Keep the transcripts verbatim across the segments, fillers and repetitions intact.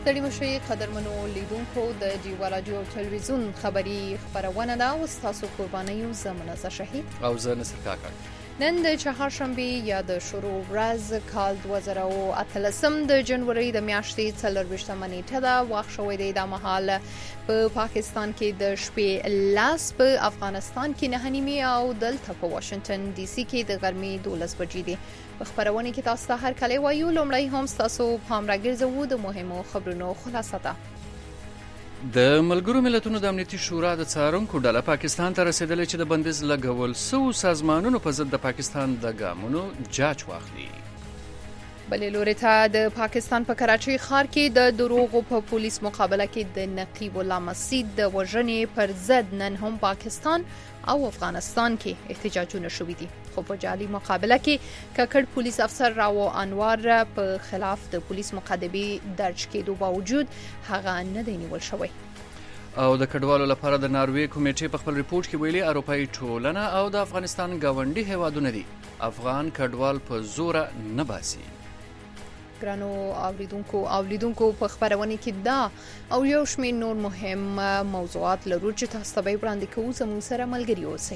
ستړي مشئ قدرمنو لیدونکو د ډیوا راډیو او تلویزیون خبري خبرونه ده او ستاسو قربانیو زه منزه شهید او زه نصر کاکړ. نن د چهارشنبه یا د شروع ورځ کال دوه زره او اتلسم د جنوري د میاشتې څلرویشتمه نیټه ده. وخت شوی دی د مهال په پاکستان کې د شپې لاس، په افغانستان کې نهه نیمې او دلته په واشنگټن ډي سي کې د غرمې دولس بجې دي. په خبرونه کې تاسو ته هر کله وایو لومړی هم تاسو پام راګرځوو د مهمو خبرونو خلاصه ده. د ملګرو ملتونو د امنیتي شورا د څارونکو ډله پاکستان ته رسیدلې چې د بندیز لګول سو سازمانونو په ضد د پاکستان د ګامونو جاج واخلي. بلې لوري ته د پاکستان په کراچۍ ښار کې د دروغو په پولیس مقابله کې د نقیب الله مسید د وژنې پر ضد نن هم پاکستان او افغانستان کې احتجاجونه شوي دي، خو په جعلي مقابله کې ککړ پولیس افسر راو انوار په خلاف د پولیس مقدمه درج کېدو باوجود هغه نه دی نیول شوی. او د کډوالو لپاره د ناروې کمیټې په خپل ریپورت کې ویلي اروپایي ټولنه او د افغانستان گاونډي هیوادونه دي افغان کډوال په زوره نه باسي. ګرانو اوریدونکو اولیدونکو په خبرونه کې دا او یو شمېر نور مهم موضوعات لرو چې تاسو ته وړاندې کوو. زموږ سره ملګري اوسئ.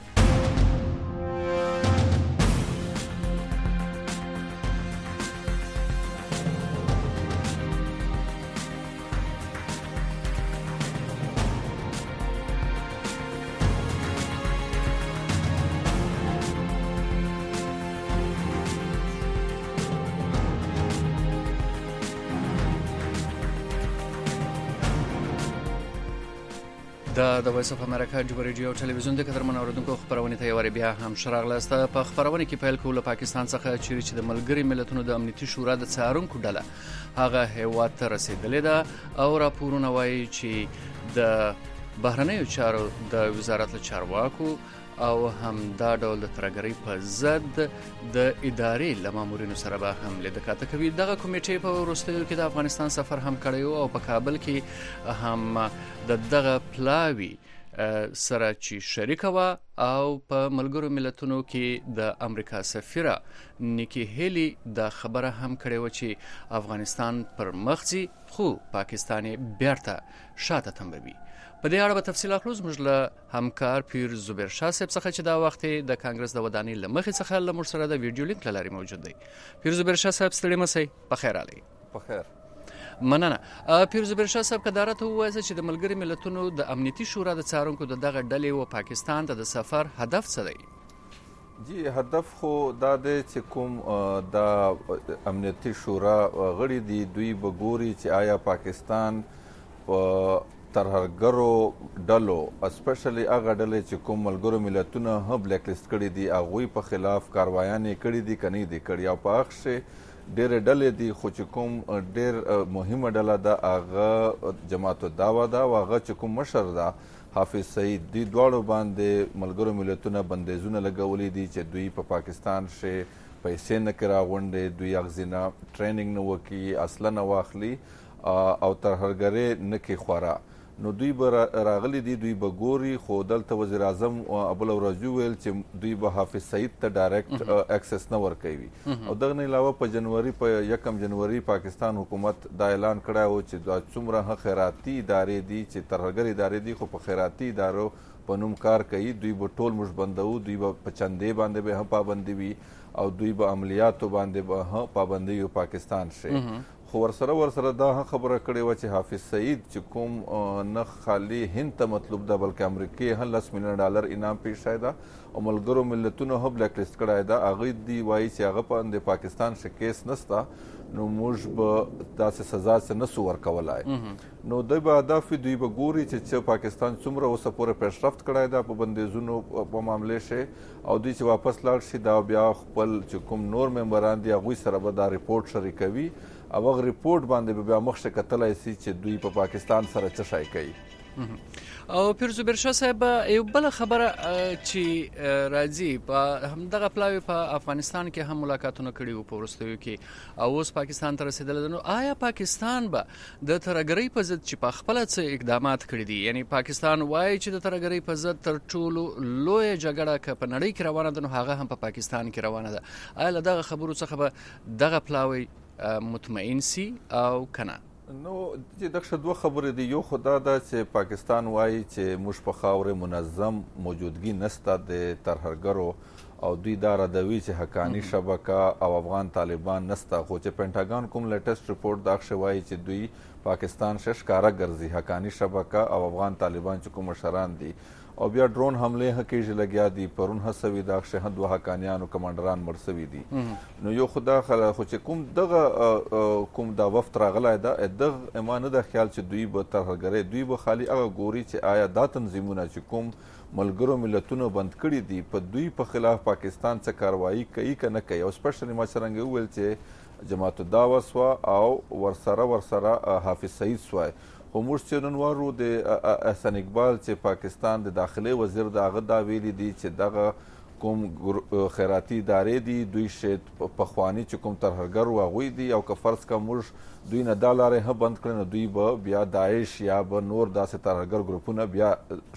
دا د وایس اف امریکا جوبه ریډیو او تلویزیون د قدرمن اوریدونکو خبرونه ته یوه بیا هم شراغلاسته. په خبرونه کې پیل کوو له پاکستان څخه چې د ملګري ملتونو د امنیتي شورا د څارونکو ډله هغه هیواد ته رسیدلې ده او راپورونه وایي چې د بهرنیو چارو د وزارت له چارواکو او هم دا ډول د ترګری په ضد د ادارې له مامورینو سره به هم لیدکاته کوي. دغه کمیټې په وروستیو کې د افغانستان سفر هم کړی او په کابل کې هم د دغه پلاوی سره چې شریک و او په ملګرو ملتونو کې د امریکا سفیره نیکی هیلی د خبره هم کړې و چې افغانستان پر مخ ځي خو پاکستان بیرته شاته تمبوي. په دې اړه به تفصیل اخلو زموږ له همکار پیر زبیر شاه صاحب څخه چې دا وخت د کانګرس د ودانۍ له مخې څخه له موږ سره د ویډیو لینک له لارې موجود دی. پیر زبیر شاه صاحب ستړي مسئ، په خیر علي. په خیر. مننه. پیر زبیر شاه صاحب کدارت ووایي چې د ملګري ملتونو د امنیتي شورا د څارونکو د دغه ډلې او پاکستان ته د سفر هدف څه دی؟ جی هدف خو دا دی چې کوم د امنیتي شورا غړي دي دوی به ګوري چې آیا پاکستان په ترهګرو ډلو اسپیشلی هغه ډلې چې کوم ملګرو ملتونه هم بلیک لیست کړي دي هغوی په خلاف کاروایانې کړي دي که نه دي کړي او په هغه شی ډېرې ډلې دي خو چې کوم ډېر مهمه ډله ده هغه جماعت الدعوه ده او هغه چې کوم مشر ده حافظ سعید دوی دواړو باندې ملګرو ملتونه بندیزونه لګولي دي چې دوی په پا پاکستان شي پیسې نه کې راغونډي دوی اغزینه ټریننګ نه وکړي اصله نه واخلي او ترهګرۍ نه کې خورا نو دوی به راغلي دي دوی به ګوري خو دلته وزیر اعظم ابله ورځ وویل چې دوی به حافظ سعید ته ډایرکټ اکسس نه ورکوي او دغه نه علاوه په جنوري په یکم جنوري پاکستان حکومت دا اعلان کړی و چې دا څومره خیراتي ادارې دي چې ترهګر ادارې دي خو په خیراتي ادارو په نوم کار کوي دوی به ټول موږ بندو دوی به په چندې باندې به هم پابندي وي او دوی به عملیاتو باندې به هم پابندي وي پاکستان شي خو ورسره ورسره دا خبره کړې وه چې حافظ سعید چې کوم نه خالي هند ته مطلوب ده بلکې امریکې هم لس میلیون ډالر انعام پیش شوی ده او ملګرو ملتونو هم بلیک لیست کړی ده هغوی دوی وایي چې هغه باندې پاکستان ښه کیس نسته نو موږ به داسې سزا څه نه سو ورکولی نو دوی به هدف دوی به ګوري چې پاکستان څومره اوسه پورې پیشرفت کړی ده په بندیزونو په معاملې شي او دوی چې واپس لاړ شي دا بیا خپل چې کوم نور ممبران دي هغوی سره به دا رپورټ شریکوي او هغه رپورټ باندې به بیا مخکې کتلی سي چې دوی په پاکستان سره څه شی کوي. او پیر زبیر شاه صاحب یو بل خبره چې راځي په همدغه پلاوی په افغانستان کې هم ملاقاتونه کړي وو په وروستیو کې او اوس پاکستان ته رسیدلی نو آیا پاکستان به د ترهګرۍ په ضد چې په خپله څه اقدامات کړي دي یعنی پاکستان وایي چې د ترهګرۍ په ضد تر ټولو لویه جګړه که په نړۍ کې روانه ده نو هغه هم په پاکستان کې روانه ده آیا له دغه خبرو څخه به دغه پلاوی مطمئن سي او کنه؟ نو چې دغه دوه خبرې دي. یو خدا دا چې پاکستان وایي چې موږ په خاورې منظم موجودګي نسته د ترهګرو او دوی دا ردوي چې حقانی شبکه او افغان طالبان نسته، خو چې پینټاګان کوم لیټسټ رپورټ دا وایي چې دوی پاکستان ششکاره ګرځي حقانی شبکه او افغان طالبان چې کوم مشران دي او بیا ډرون حمله هکېږي لګیا دي. پرون هڅوي دا شه دوه حقانیانو کمانډران مرسوي دي. نو یو خدا خلا خو چې کوم دغه کوم دا وفد راغلی دا دغه ایمان د خیال چې دوی به ترهګرۍ دوی به خالی هغه ګوري چې آیا دا تنظیمونه چې کوم ملګرو ملتونو بند کړي دي په دوی په خلاف پاکستان څخه کاروایی کوي که نه کوي. او سپیشلی ما څرنګه وویل چې جماعت الدعوه سوه او ورسره ورسره حافظ سعید سوه. خو موږ چې نن وارو د احسان اقبال چې پاکستان د داخلي وزیر د هغه دا ویلي دي چې دغه کوم خیراتي ادارې دي دوی شاید پخواني چې کوم ترهګر و هغوی دي او که فرض که موږ دوی نه دا لارې هم بند کړي نو دوی به بیا داعش یا به نور داسې ترهګر ګروپونه بیا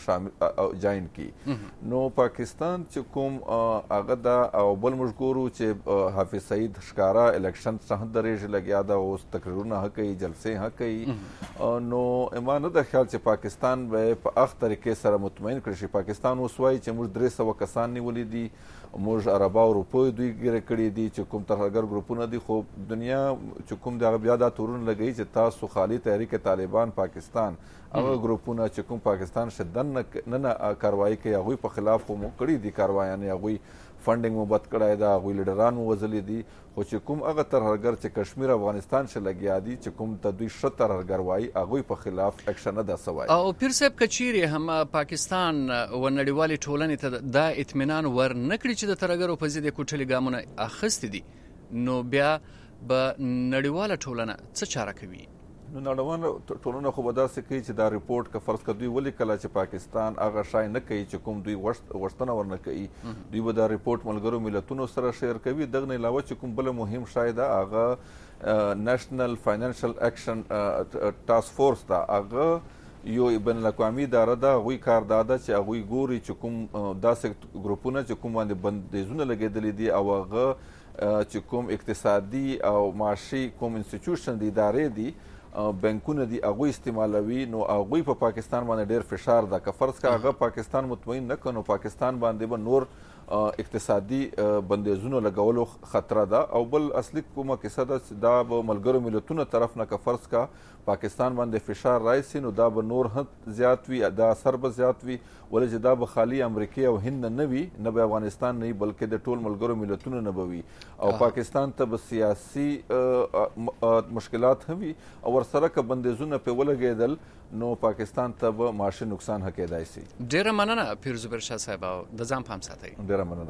شامل جاین کړي. نو پاکستان چې کوم هغه دا او بل موږ ګورو چې حافظ سعید ښکاره الیکشن څخه درېږي لګیا ده، اوس تقریرونه ښه کوي، جلسې ښه کوي. نو ما نه ده خیال چې پاکستان به په هغه طریقې سره مطمئن کړي شي. پاکستان اوس وایي چې موږ درې سوه کسان نیولي دي، موږ عربا او روپیو دوی ګیره کړي دي چې کوم ترهګر ګروپونه دي. خو دنیا چې کوم دغه بیا دا تورونه لګوي چې تاسو خالي تحریک طالبان پاکستان هغه ګروپونه چې کوم پاکستان شدن نه نه کاروایی کوي هغوی په خلاف خو مو کړي دي کاروایانې، هغوی فنډینګ مو بد کړی ده، هغوی لیډران مو وژلي دي. خو چې کوم هغه ترهګر چې کشمیر افغانستان شه لګیا دي چې کوم ته دوی ښه ترهګر وایي هغوی په خلاف اکشن نه ده سوی. او پیر صاحب که چیرې هم پاکستان و نړیوالې ټولنې ته دا اطمینان ور نه کړي چې د ترهګرو په ضد یې کوټلي ګامونه اخیستي دي، نو بیا به نړیواله ټولنه څه چاره کوي؟ نو نړیواله ټولنه خو به داسې کوي چې دا رپورټ که فرض که دوی ولیکله چې پاکستان هغه شی نه کوي چې کوم دوی غوښتنه ورنه کوي، دوی به دا رپورټ ملګرو ملتونو سره شیر کوي. دغه نه علاوه چې کوم بله مهم شی ده هغه نیشنل فاینانشل اکشن ټاسک فورس ده، هغه یو بین الاقوامي اداره ده. هغوی کار دا ده چې هغوی ګوري چې کوم داسې ګروپونه چې کوم باندې بندیزونه لګېدلي دي او هغه چې کوم اقتصادي او معاشي کوم انسټیټیوشن دي ادارې دي بانکونه دي هغوی استعمالوي، نو هغوی په پاکستان باندې ډېر فشار ده. که فرض که هغه پاکستان مطمئن نه کړي نو پاکستان باندې به نور اقتصادي بندیزونو لګولو خطره ده. او بل اصلي کومه کیسه ده چې دا به ملګرو ملتونو طرف نه که فرض که پاکستان باندې فشار راشي نو دا به نور هم زیات وي، دا اثر به زیات وي، ولې چې دا به خالي امریکې او هند نه وي، نه به افغانستان نه وي بلکې د ټول ملګرو ملتونو نه به وي. او پاکستان ته به سیاسي مشکلات هم وي او ورسره که بندیزونه پرې ولګېدل نو پاکستان ته به معاشي نقصان هم کېدای شي. ډېره مننه پیر زبیر شاه صاحب، او د ځان پام ساتئ. ډېره مننه.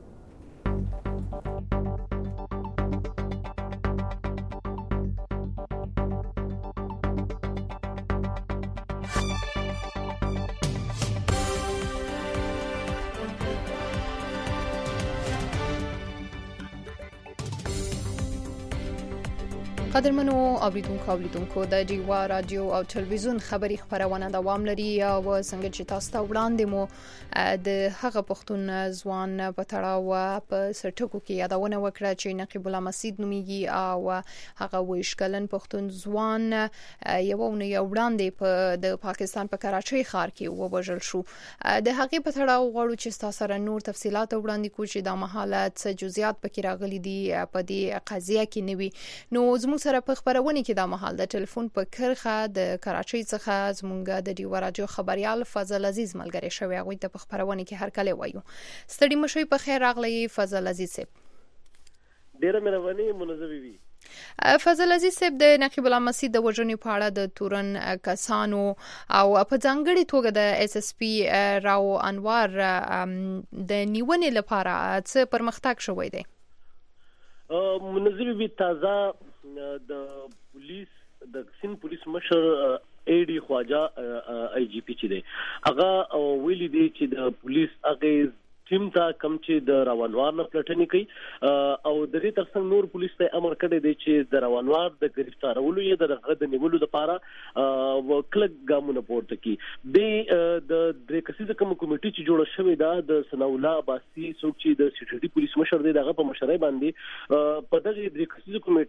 قدرمنو اوریدونکو اوریدونکو د ډیوا رادیو او ټلویزیون خبری خبرونه دوام لري او څنګه چې تاسو ته وړاندې مو د هغه پښتون ځوان په تړاو په سرټکو کې یادونه وکړه چې نقیب الله مسعود نومیږي او هغه ویشکلن پښتون ځوان یو نه یو وړاندې په د پاکستان په کراچۍ ښار کې وبجل شو. د هغه په تړاو غواړو چې تاسو سره نور تفصيلات وړاندې کوو چې د محالات څه جزئیات پکې راغلي دي په دې قضیه کې نوي. نو زموږ سره په خبرونه کې د محل د ټلیفون په کرخه د کراچۍ څخه زمونږ د ډیوا رادیو خبريال فضل عزیز ملګری شوی، هغه ته په خبرونه کې هر کله وایو. ستړي مشوي په خیر راغلی فضل عزیز صاحب. ډیره مهرباني منظمي وي. فضل عزیز صاحب د نقیب الله مسعود د وژنې په اړه د تورن کسانو او په ځانګړي توګه د اس اس پی راو انوار د نیونې لپاره څه پرمختګ شوی دی؟ منظمي وي. تازه د پولیس د سین پولیس مشر ای ډي خواجه آی جی پی چې دی هغه ویلي دی چې د پولیس هغه ټیم ته کم چې د روانوار نه پلټنې کوي او د دې ترڅنګ نور پولیس ته امر کړی دی چې د روانوار د گرفتارولو یا د هغه د نیولو لپاره کلک ګامونه پورته کړي. د درې کسیزه کوم کمیټه چې جوړه شوې ده د ثناء الله عباسي څوک چې د سټډي پولیس مشر دی دغه په مشرۍ باندې په دغه درې کسیزه کمیټه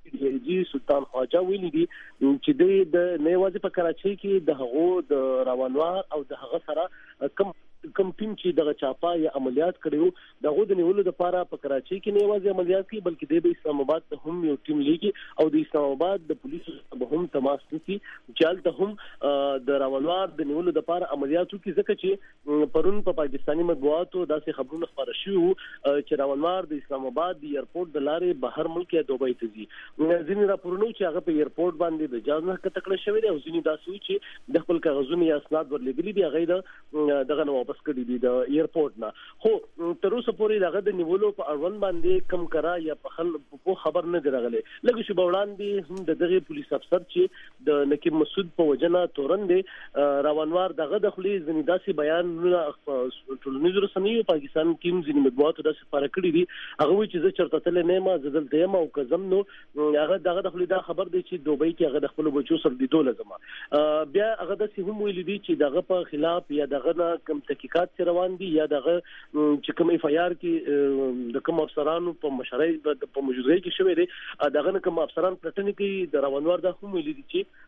ډي آی جي سلطان خواجه ویلي دي چې د نوازي په کراچۍ کې د هغو د روانوار او د هغه سره کم کم ټیم چې دغه چاپا یا عملیات کړیو دغه د نیولو لپاره په کراچۍ کې نه یوازې عملیات کوي بلکې د اسلام آباد ته هم یو ټیم لیږي او د اسلام آباد د پولیسو سره هم تماس نیسي چې هلته هم د روانوار د نیولو لپاره عملیات کوي ځکه چې پرون په پاکستاني مطبوعاتو داسې خبرونه خبره شوي چې روانوار د اسلام آباد د ایرپورټ د لارې بهر ملک یا دوبۍ ته ځي ځینې راپورونه چې هغه په ایرپورټ باندې د جاز نه کټکړه شوی دی او ځینې داسې چې د خپل کاغذونو یا اسناد ورلګلي دي هغه دغه واپس کړی دي د ایرپورټ نه خو تر اوسه پورې دغه د نیولو په اړوند باندې کم کرا یا په خل په خبر نه درغله لکه چې وړاندې هم د دغه پولیس افسر چې د نقیب مسعود په وجنه تورندې روانوار دغه د خلی زمیداسي بیان ټولنیزو رسنیو پاکستان کې ځینې مطبوعاتو داسې فرق کړی دي هغه وی چې زه چرته تل نه ما زدل ته او کزم نو هغه دغه د خلی دا خبر دی چې دوبۍ کې هغه د خپل بچو سره لیدو لازمه بیا هغه د سیمو ویل دي چې دغه په خلاف یا دغه کم تحقیقات روان دي یا دغه چې کوم اف آی آر کې د کوم افسرانو په مشرۍ په موجودګۍ کې شوی دی دغه کوم افسران پلټنې کې د روانوار د هم ویل دي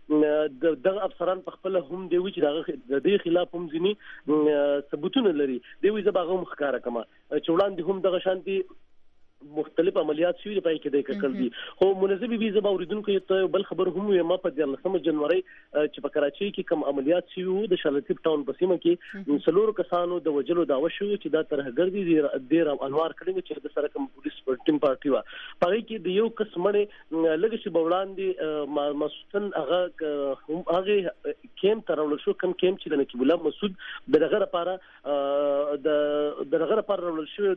چې دغه افسران په خپل هم دی چې دغه د دې خلاف هم ځینی ثبوتونه لري دی وي زباغه مخکاره کما چوڑان دي هم دغه شانتي مختلف عملیات شوی په کې د کړل دي خو منظمي ویزه باوریدونکو ته بل خبر هم ما په دیارلسمه جنوري چې په کراچۍ کې کوم عملیات شوی د شالتیب ټاون په سیمه کې څلور کسانو د وجلو داوا شو چې دا ترهګر دي ډیر انوار کړي چې د سره کوم پولیس ټیم پارټي وا په کې د یو قسمه لږ شي بولاندې مسعود هغه هم هغه کیم ترول شو کوم کیم چې د نقیب الله مسعود دغه لپاره د دغه لپاره رول شو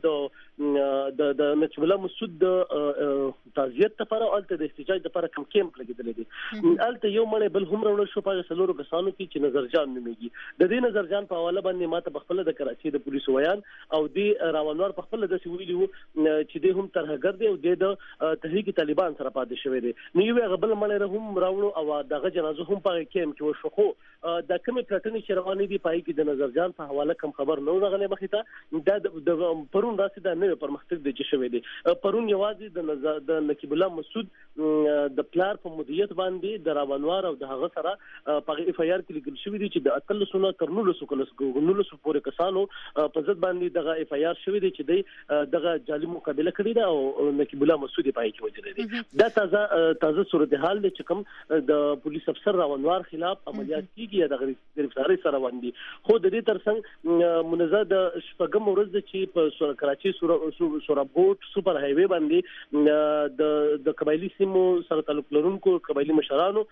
د د نقیب الله مسعود د تعزیت لپاره او د احتجاج لپاره کوم کیمپ لګیدل دي الته یو مړ بل هم رول شو په سلورو کسانو کې چې نظر جان نمیږي د دې نظر جان په حواله باندې ماته بخپله د کراچۍ د پولیسو ویان او د روانوار په خپل د ویلي چې د هم ترهګر دی او د تحریک طالبان سره پاتې شوی دی نو یو غبل مړ هم راوړو او دغه جنازه هم په کیمپ کې وشو خو د کومې پلټنې شروانې دي پای کې د نظر جان په حواله کوم خبر نه راغلی مخې ته د پرون راسي د نه پرمختګ د شوی دی پرون یوازې د د نقیب الله مسعود د پلار په مدیریت باندې د روانوار او د هغه سره په اف آی آر کې لیکل شوی دی چې د اتل سونه ترنول سو کلس ګونول سو پورې کسانو په ضد باندې دغه اف آی آر شوی دی چې دی دغه جالي مقابله کړی دا او نقیب الله مسعود پای کې وجل دي دا تازه تازه صورتحال د چکم د پولیس افسر روانوار خلاف عملیات کیږي د گرفتاری سره باندې خو د دې ترڅنګ منظم د شپږم ورځ چې په کراچۍ سورابوټ سپر های وی باندې د د قبایلی سیمو سره تعلق لرونکو قبایلی مشرانو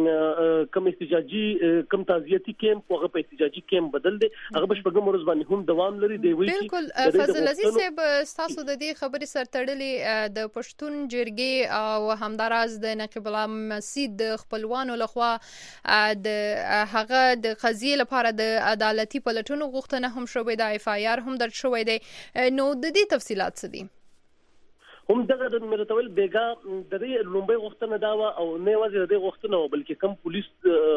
کم احتجاجي کم تعزیتي کیمپ هغه په احتجاجي کیمپ بدل دي هغه بشپږم ورځ باندې هم دوام لري دی وی بالکل فضل عزیز صاحب تاسو د دې خبرې سره تړلې د پښتون جرګې او همداراز د نقیب الله مسعود د خپلوانو لخوا د هغه د قضیې لپاره د عدالتي پلټونو غوښتنه هم شوې ده اف آی آر هم درج شوې ده نو د دې تفصيلات څه دي هم دغه د مرتول بیګا د دې لومبي غوښتنه دا او نه یوازې د دې غوښتنه بلکې کم پولیس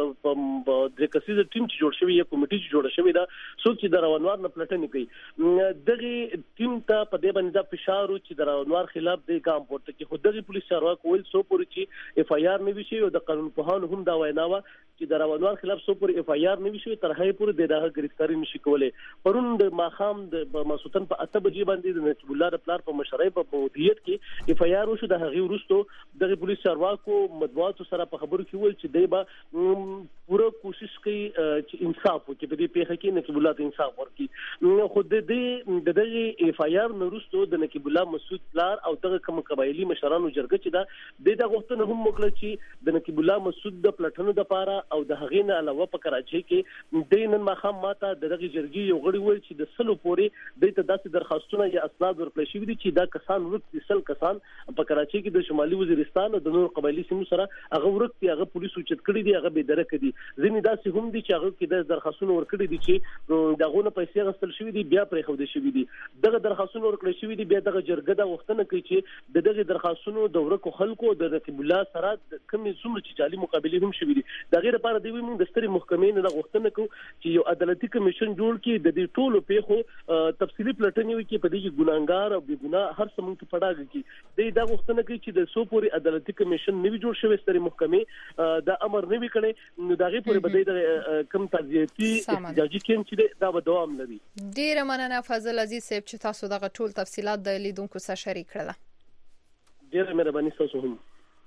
په د کسیز ټیم چې جوړ شوی یا کمیټه چې جوړ شوی دا څوک چې د روانوار نه پلټنې کوي دغه ټیم ته په دې باندې د فشار چې د روانوار خلاف د ګام پورته کې خو دغه پولیس چارواکو ول سو پورې چې اف آی آر نه وشي او د قانون په هان هم دا ویناوه چې د روانوار خلاف سو پورې اف آی آر نه وشي تر هغه پورې د دغه گرفتاری نشي کولای پرون د ماخام د مسوتن په اته بجې باندې د نجیب الله پلار په مشرۍ په مدیریت کې اف آی آر وشو د هغه ورستو د پولیس چارواکو مطبوعاتو سره په خبرو کې ول چې دی به پوره کوشش کوي چې انصاف وکړي په دې پیښه کې نجیب الله ته انصاف ورکړي خو د دې د دغه اف آی آر نورستو د نجیب الله مسعود پلار او دغه کوم قبایلی مشرانو جرګه چې دا د غوښتنه هم وکړه چې د نجیب الله مسعود د پلټنو د پاره او د هغې نه علاوه په کراچۍ کې د نن ماخام ماته د دغه جرګې یو غړي ول چې د سلو پورې د ته داسې درخواستونه یا اسناد ورکړل شوي دي چې دا کسان ورته سل کسان په کراچۍ کې د شمالي وزیرستان او د نور قبایلی سیمو سره هغه ورته هغه پولیسو چت کړی دي هغه به درکې دي ځینې داسې هم دي چې هغه کې د درخواستونه ورکړي دي چې دغه پیسې غوښتل شوی دي بیا پرې خو دي شوی دي دغه درخواستونه ورکړل شوی دي بیا دغه جرګه د وختونه کوي چې د دغه درخواستونو د ورکو خلکو د نقیب الله سره کوم څومره چې جالي مقابله هم شوی دي د غیر لپاره دی موږ د ستري محکمې نه غوښتنه کوو چې یو عدالتي کمیشن جوړ کړي د دې ټولو پیښو تفصیلی پلټنې وکړي په دې کې ګناګار او بې ګناه هر څه موږ په ډاګه ولګي کی د دا غوښتنه کوي چې د سو پورې عدالتي کمیشن نوي جوړ شوی ستري محکمې د امر نوي کړي نو دغه پورې بده د کم تعزیتي احتجاجي کین چې دا به دوام لري. ډیر مننه فضل عزیز صاحب چې تاسو دغه ټول تفصيلات د لیدونکو سره شریک کړل. ډیر مهرباني تاسو هم.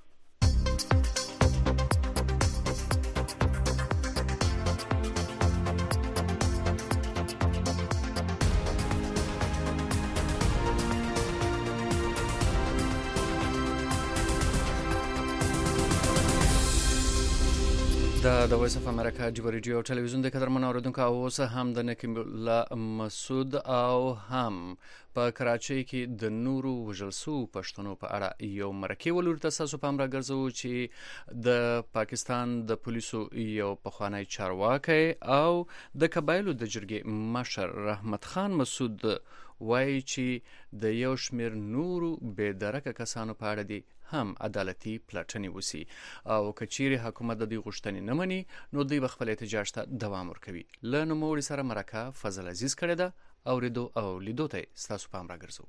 د د وایس اف امریکا جبر ریډیو ټلویزیون د قدرمن اوریدونکو اوس هم د نکیم الله مسعود او هم په کراچۍ کې د نورو وژلسو پښتنو په اړه یو مرکه ولور تاسو په امر ګرځو چې د پاکستان د پولیسو یو پخوانی چارواکي او د قبایلو د جرګې مشر رحمت خان مسعود وایي چې د یو شمیر نورو بې درکه کسانو په اړه دي هم عدالتي پلټنې وسی او کچيري حکومت د دې غوښتنې نه مني نو دوی خپل احتجاج ته دوام ورکوي. له نوموړي سره مرکه فضل عزیز کړی ده او ریدو او لیدو ته تاسو په امر ګرځو.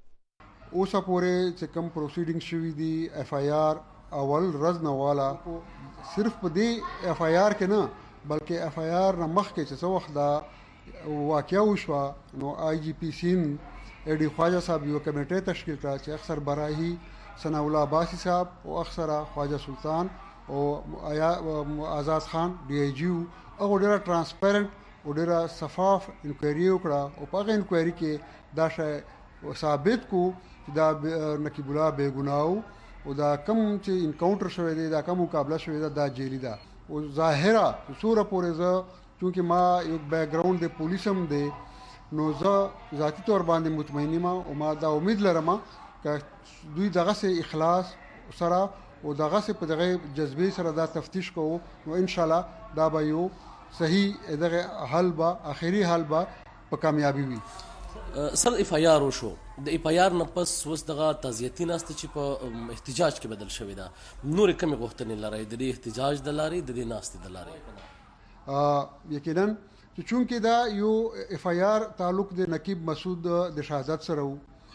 اوسه پورې چې کوم پروسیډینګ شوی دی اف آی آر اول رز نه والا صرف په دې اف آی آر کې نه بلکې اف آی آر نه مخکې چې څو وخت دا واقعیا وشو نو آی جی پی سین ایډي خواجه صاحب یو کمیټه تشکیل کړه چې اکثر براهي ثناء الله عباسی صاحب او اکثر خواجه سلطان او آزاد خان ڈی آئی جی او ډیره ترانسپیرنٹ او ډیره شفاف انکوایری وکړه او په هغه انکوایری کې دا شای ثابت کو چې دا نقیب الله بے ګناو او دا کم چې انکاونټر شوی دی دا کم مقابله شوی دی دا جیلی دا او ظاهره سوره پورې ز چونکه ما یو بیک گراوند د پولیسم دی نو ز ذاتی تور باندې مطمئن ما او ما دا امید لرم چې دوی دغه سه اخلاص سره او دغه سه په دغه جذبه سره دا تفتیش کوو نو ان شاء الله دا به یو صحیح دغه حل به اخیری حل به په کامیابی وي. سر اف آی آر وشو د اف آی آر نه پس وس دغه تعزیتي ناست چې په احتجاج کې بدل شوی دا نور کمی غوښتنې لري د احتجاج د لاري د ناست د لاري ا یقینا چې چونکه دا یو اف آی آر تعلق د نقیب مسعود د شهادت سره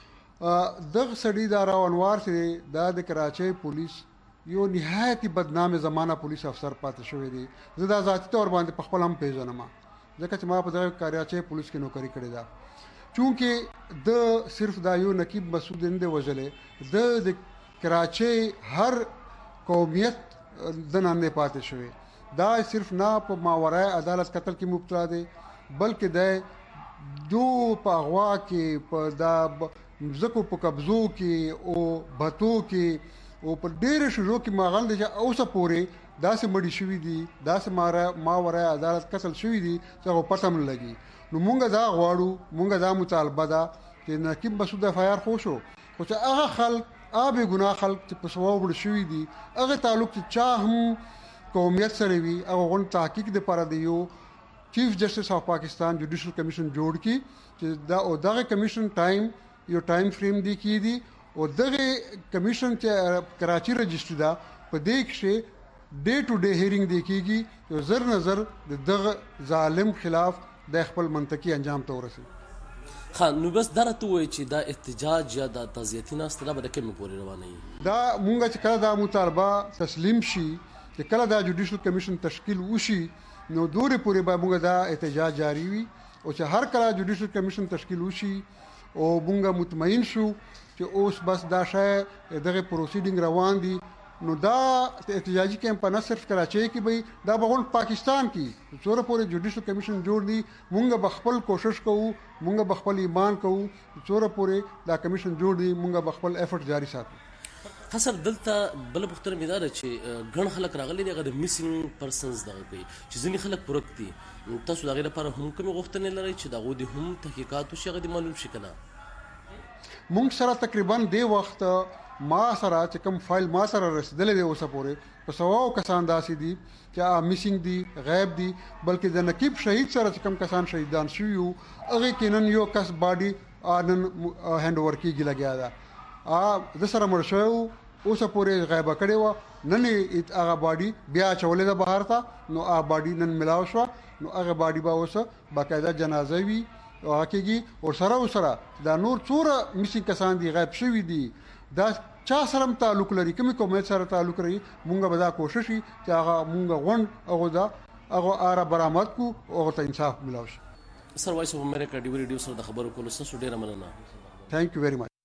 دغه سړی دا راونوار چې دا د کراچۍ پولیس یو نهایت بدنامه زمانہ پولیس افسر پاتې شوی دی. زه دا ذاتی تور باندې په خپل هم پیژنم ځکه چې ما په دغه کراچۍ پولیس کې نوکری کړې ده. چونکه د صرف دا یو نقیب مسعود اند وجلې د د کراچۍ هر قومیت د نن نه پاتې شوی دا صرف نه په ماورای عدالت قتل کې مبتلا دی بلکې د دو په اغوا کې په دا زکو په قبضو کې او بتو کې او په ډېر شروع کې ماغل دي چې اوسه پورې داسې مړی شوی دي داسې مارا ما ورای عدالت قتل شوی دي چې په پته من لګي. نو مونږ دا غواړو مونږ دا مطالبه ده چې نقیب مسعود اف آی آر خوشو خو چې هغه خلک آب ګناه خلک چې په سوا وړ شوی دي هغه تعلق چې چا هم قومیت سره وي هغه غون تحقیق د پاره دی یو چیف جسټس اف پاکستان جوډیشل کمیشن جوړ کی چې دا او دغه کمیشن ټایم یو ټایم فریم دی کی دی او دغه کمیشن چې کراچي رجسټر دا په دې کې ډے ټو ډے هیرینګ دی کیږي یو زر نظر د دغه ظالم خلاف د خپل منطقي انجام ته ورسي. خان نو بس درته وای چې دا احتجاج یا د تعزیتي ناست نه بده کوم پورې روانه دا مونږ چې کله دا مطالبه تسلیم شي چې کله دا جوډیشل کمیشن تشکیل وشي نو دوره پورې به مونږ دا احتجاج جاری وي او چې هر کله جوډیشل کمیشن تشکیل وشي او مونږه مطمئن شو چې اوس بس دا شای دغه پروسیډینګ روان دي نو دا احتجاجي کیمپ نه صرف کراچۍ کې به دا بغول پاکستان کې څوره پورې جوډیشل کمیشن جوړ دي مونږ به خپل کوشش کوو مونږ به خپل ایمان کوو څوره پورې دا کمیشن جوړ دي مونږ به خپل ایفورت جاری ساتو. حسن دلته بل پختره میدار چې ګڼ خلک راغلي دي غو میسینګ پرسنز دغه کوي چې ځینې خلک پروت دي تاسو دغه لپاره هم کوم غوښتنې لري چې دغه دي هم تحقیقات وشي غو معلوم شي کنه. مونږ سره تقریبا د وخت ما سره چې کوم فایل ما سره رسیدلې دی اوسه پورې په سواو کسان داسې دي چې میسینګ دي غیب دي بلکې د نقیب شهید سره چې کوم کسان شهیدان شوي وو هغه کې نن یو کس باډي نن هند اوور کېږي لګیا ده ا د سره مړ شوی اوسه پورې غیبه کړې وه نن هغه باډي بیا چولې ده بهر ته نو هغه باډي نن ملاو شو نو هغه باډي به اوسه باقاعده جنازه وي کېږي او سره سره دا نور څوره میسینګ کسان دي غایب شوي دي دا چا سره تعلق لري کومې کومې سره تعلق لري مونږ به دا کوشش وي چې هغه مونږ غونډ هغه دا هغه آره برآمد کو او ته انصاف ملاوي سر وایس اف امریکا ډیو ریډیو سره د خبرو کولو ستاسو ډیره مننه. ثانک یو ویری مچ.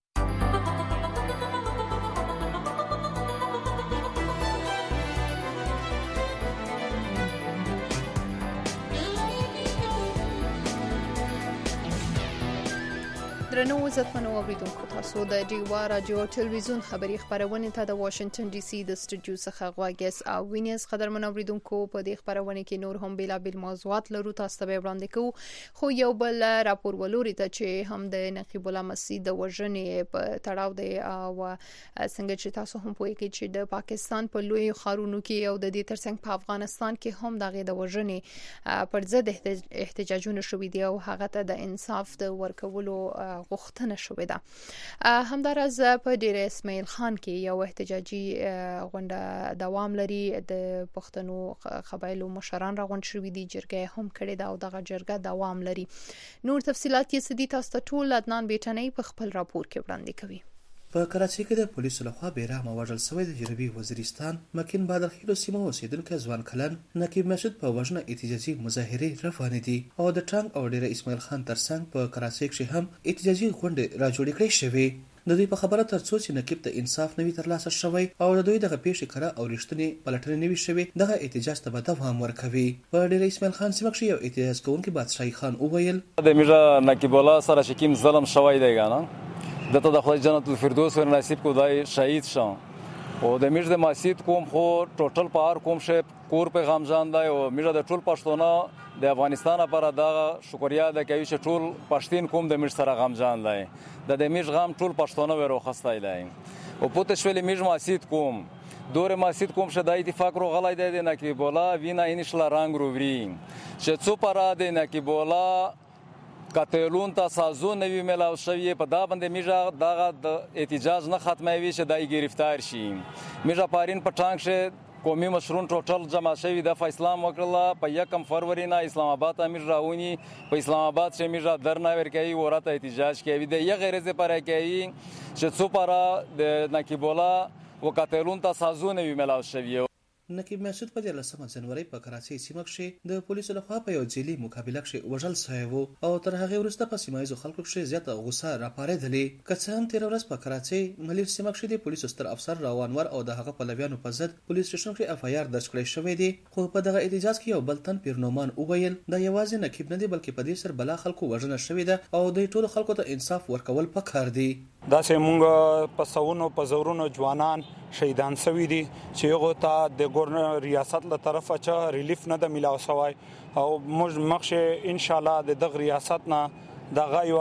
درنو عزتمنو اوریدونکو تاسو د ډیوا رادیو ټلویزیون خبری خبرونه ته د واشنگټن ډي سي د سټوډیو څخه غواګس او وینیس قدرمن اوریدونکو په دې خبرونه کې نور هم بلا بل موضوعات لرو تاسو ته وړاندې کوو خو یو بل راپور ولوري ته چې هم د نقیب الله مسیح د وژنې په تړاو دی او څنګه چې تاسو هم پوهیږئ چې د پاکستان په لوی خارونو کې او د دې ترڅنګ په افغانستان کې هم دغه د وژنې پر ضد احتجاجونه شوې دي او هغه ته د انصاف د ورکولو غوښتنه شوې ده. همدارز په ډیر اسماعیل خان کې یو احتجاجي غونډه دوام لري د پښتنو قبایلو مشران راغونډ شوي دي جرګه هم کړې ده او دغه جرګه دوام لري. نور تفصيلات یې سدي تاسو ټول عدنان بیٹنۍ په خپل راپور کې وړاندې کوي. په کراچۍ کې د پولیسو لخوا بیرحمه وژل شوی د جنوبي وزیرستان مکین بادرخیلو سیمه اوسیدونکي ځوان کلن نقیب مسعود په وژنه احتجاجي مظاهرې روانې دي او د ټانک او ډیره اسماعیل خان ترڅنګ په کراچۍ کې هم احتجاجي غونډې راجوړې کړې شوې. د دوی په خبره ترڅو چې نقیب ته انصاف نوي ترلاسه شوی او د دوی دغه پیښې کړه او رښتینی پلټنې نوي شوی دغه احتجاج ته به دوام ورکوي. په ډیره اسماعیل خان سیمه کې یو احتجاج کوونکی بادشاهي خان وویل د میرزا نقیب الله سره چې کوم ظلم شوی دی ګانه دته د خدای جنت الفردوس ور نصیب کو دای شهید شون او د میرزا مسجد کوم خو ټوټل پار کوم شه کور پیغام ځان دی او میرزا د ټول پښتون د افغانستان لپاره دا شکریا ده کوي چې ټول پښتين کوم د میرزا سره غم ځان دی د د میرزا غم ټول پښتون ورو خستای دی او پته شولې میرزا مسجد کوم دور مسجد کوم شه د اتفاق رو غلای دی نه کی بولا وینا انشلا رنگ رو وری چې څو پرا دی نه کی بولا قاتلون ته سازو نوی ملاو شوی په دا باندې میجا دغه د احتجاج نه ختموي چې دای گرفتار شي. میجا پارین په ټانک شه قومي مشرون ټوټل جمع شوی د فیصله وکړه په یکم فروری نه اسلام آباد امیر راونی په اسلام آباد شه میجا درنه ورکوي ورته احتجاج کوي د یغه غرض پر کوي چې څو پرا د نقیب الله وکاتلون ته سازو نوی ملاو شوی. نقیب مسعود په دیارلسمه جنوري په کراچۍ سیمه کې د پولیسو لخوا په یو ځلي مقابله کې وژل شوی و او تر هغه وروسته په سیمایي خلکو کې زیاته غوسه راپارېدلې. که څه هم تیر ورځ په کراچۍ ملیر سیمه کې د پولیسو ستر افسر روانور او د هغه پلویانو په ضد پولیس سټیشن کې اف آی آر درج کړی شوی دی خو په دغه احتجاج کې یو بل تن پیرنومان وویل دا یوازې نقیب نه دی بلکې په دې سر بلا خلکو وژنه شوی ده او د ټولو خلکو ته انصاف ورکول پکار دی. دا چې مونږ په سونو په زورونو ځوانان شهیدان شوي دي چې هغه ته د ګورنر ریاست له طرفه چې ریلیف نه د ملاو شوی او موږ مخشه ان شاء الله د دغه ریاست نه دغه یو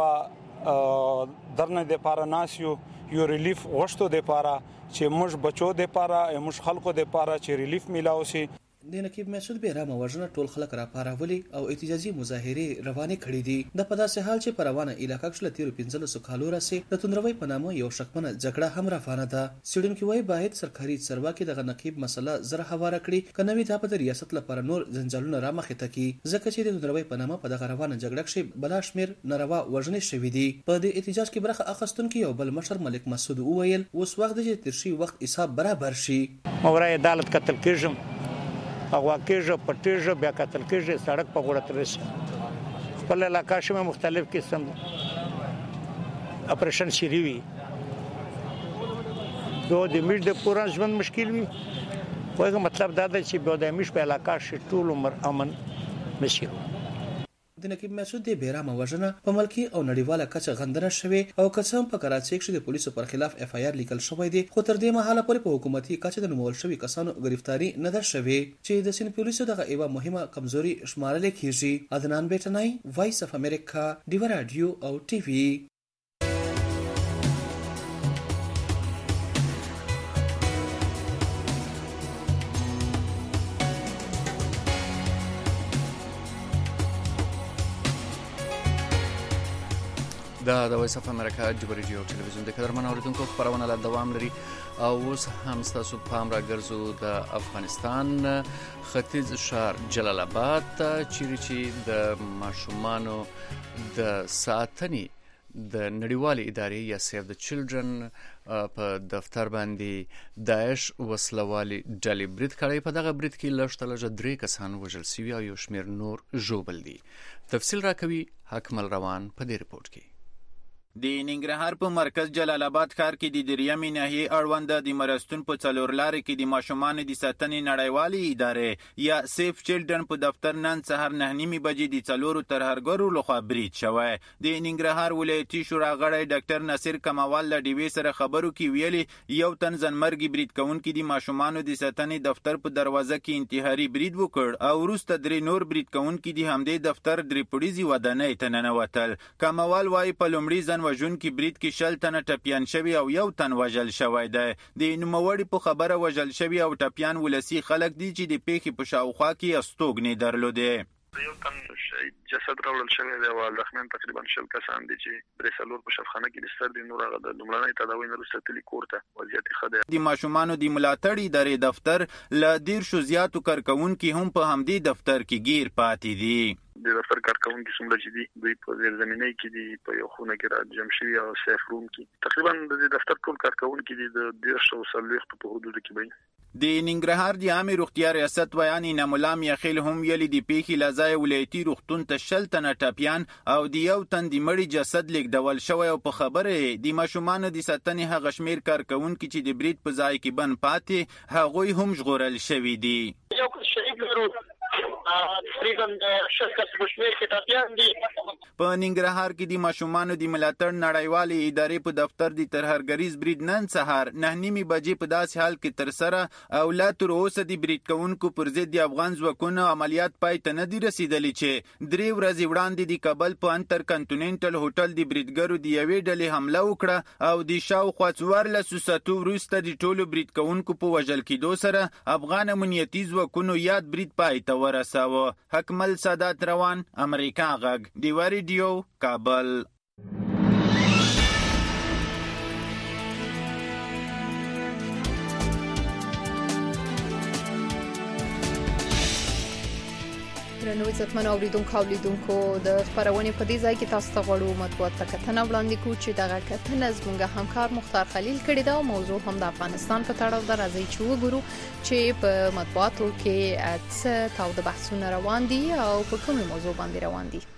درنه د پاره ناسیو یو ریلیف غوښتو د پاره چې موږ بچو د پاره موږ خلکو د پاره چې ریلیف ملاو شي. د نقیب مسعود بیرحمه وژنه ټول خلک را پارولي او احتجاجي مظاهرې روانې کړې دي. د په داسې حال چې په روانه علاقه کې تیر پنځلسو کالو راځي د توندروي په نامه یو شکمنه جګړه هم روانه ده. سیډونکو وايي باید سرکاري چارواکي دغه نقیب مسله زره هواره کړي کنه وی د په ریاست لپاره نور جنجالونه را مخې ته کی ځکه چې د توندروي په نامه په دغه روانه جګړه کې بلاشمیر ناروا وژنې شوې دي. په دې احتجاج کې برخه اخیستونکو یو بل مشر ملک مسعود وویل اوس وخت دی چې تر شي وخت حساب برابر شي. مورای عدالت قتل کېږم اغوا کېږه پټېږه بیا قتل کېږه سړک په غوړه ترسي خپل علاقه شمه مختلف قسم اپریشن شری وي دو د میډ د پوران ژوند مشکل وي وایي مطلب دا دی چې به د میش په علاقه شې ټول عمر امن نشي. د نقیب مسعود د بیرحمه وژنه په ملکی او نړیواله کچه غندنه شوې او کڅم په کراچۍ کې د پولیسو پر خلاف اف آی آر لیکل شوی دی خو تر دې مهاله پورې په حکومتي کچه د نومول شوی کسانو گرفتاری نه ده شوې چې د سین پولیسو دغه ایوه مهمه کمزوري شمارل کیږي. عدنان بیٹنای وایس اف امریکا ډیوا رادیو او ټي وي. دا د وایس اف امریکا جبري او ټلویزیون د قدرمن اوریدونکو خبرونه لا دوام لري او اوس هم تاسو پام را ګرځو د افغانستان ختیځ شهر جلال آباد چیرې چې د ماشومانو د ساتنې د نړیوالې ادارې یا سیف د چلډرن په دفتر باندې داعش وسلوالي ډلې برید کړی. په دغه برید کې لږ تر لږه درې کسان وژل شوي او یو شمېر نور ژوبل دي. تفصیل راکوي حکمل روان په دې رپورټ کې. د ننګرهار په مرکز جلال آباد ښار کې د دریمې ناحیې اړونده د مرستون په څلور لارې کې د ماشومانو د ساتنې نړیوالې ادارې یا سیف چلډرن په دفتر نن سهار نه نیمې بجې د څلورو ترهګرو لخوا برید شوی. د ننګرهار ولایتي شورا غړی ډاکټر نصیر کموال له ډیوې سره خبرو کې ویلي یو تن ځانمرګي برید کوونکي د ماشومانو د ساتنې دفتر په دروازه کې انتحاري برید وکړ او وروسته درې نور برید کوونکي د همدې دفتر درې پوړیزې ودانۍ ته ننوتل. کموال وایي په لومړي ځل وژون کې برید کې شل تنه ټپیان شوي او یو تن وژل شوی دی. د نوموړي په خبره وژل شوي او ټپیان ولسي خلک دي چې د پیښې په شاوخوا کې استوګنې درلودې. یو تن شهید جسد راوړل شوی دی او زخمیان تقریبا شل کسان دي چې درې څلور په شفاخانه کې بستر دي. نور هغه د لومړنۍ تداوۍ نه وروسته تللي کور ته وضعیت ښه دی. د ماشومانو د ملاتړ ادارې دفتر له دیرشو زیاتو کارکوونکي هم په همدې دفتر کې گیر پاتې دي. د دفتر کارکوونکي څومره چې دي دوی په زیر زمینۍ کې دي په یو خونه کې را جمع شوي او سیف روم کې تقریبا د دفتر ټول کارکوونکي دي د دیرش او څلوېښتو په حدودو کې وي. د ننګرهار د عامې روغتیا ریاست ویان انعام الله میاخیل هم ویلي د پیښې له ځایه ولایتي روغتون ته شل تنه ټپیان او د یو تن د مړي جسد لیږدول شوی او په خبره د ماشومانو د ساتنې هغه شمېر کارکوونکي چې د برید په ځای کې بند پاتې هغوی هم ژغورل شوي دي. یو شهید لرو تقریبا شل کسان شمېر کې ټپیان دي. په ننګرهار کې د ماشومانو د ملاتړ نړیوالې ادارې په دفتر د ترهګریز برید نن سهار نه نیمې بجې په داسې حال کې ترسره او لا تر اوسه د برید کوونکو پر ضد د افغان ځواکونو عملیات پای ته نه دي رسیدلي چې درې ورځې وړاندې د کابل په انټر کنټیننټل هوټل د بریدګرو د یوې ډلې حمله وکړه او د شاوخوا څوارلسو ساعتو وروسته د ټولو برید کوونکو په وژل کېدو سره افغان امنیتي ځواکونو یاد برید پای ته ورساوه. حکمل سادات روان امریکا غږ دیوا ریډیو کابل. درنو عزتمن اوریدونکو اولیدونکو د خبرونې په دې ځای کې تاسو ته غواړو مطبوعات ته کتنه وړاندې کړو چې دغه کتنه زموږ همکار مختار خلیل کړې ده او موضوع هم د افغانستان په تړاو ده. راځي چې وګورو چې په مطبوعاتو کې څه تاوده بحثونه روان دي او په کومه موضوع باندې روان دي.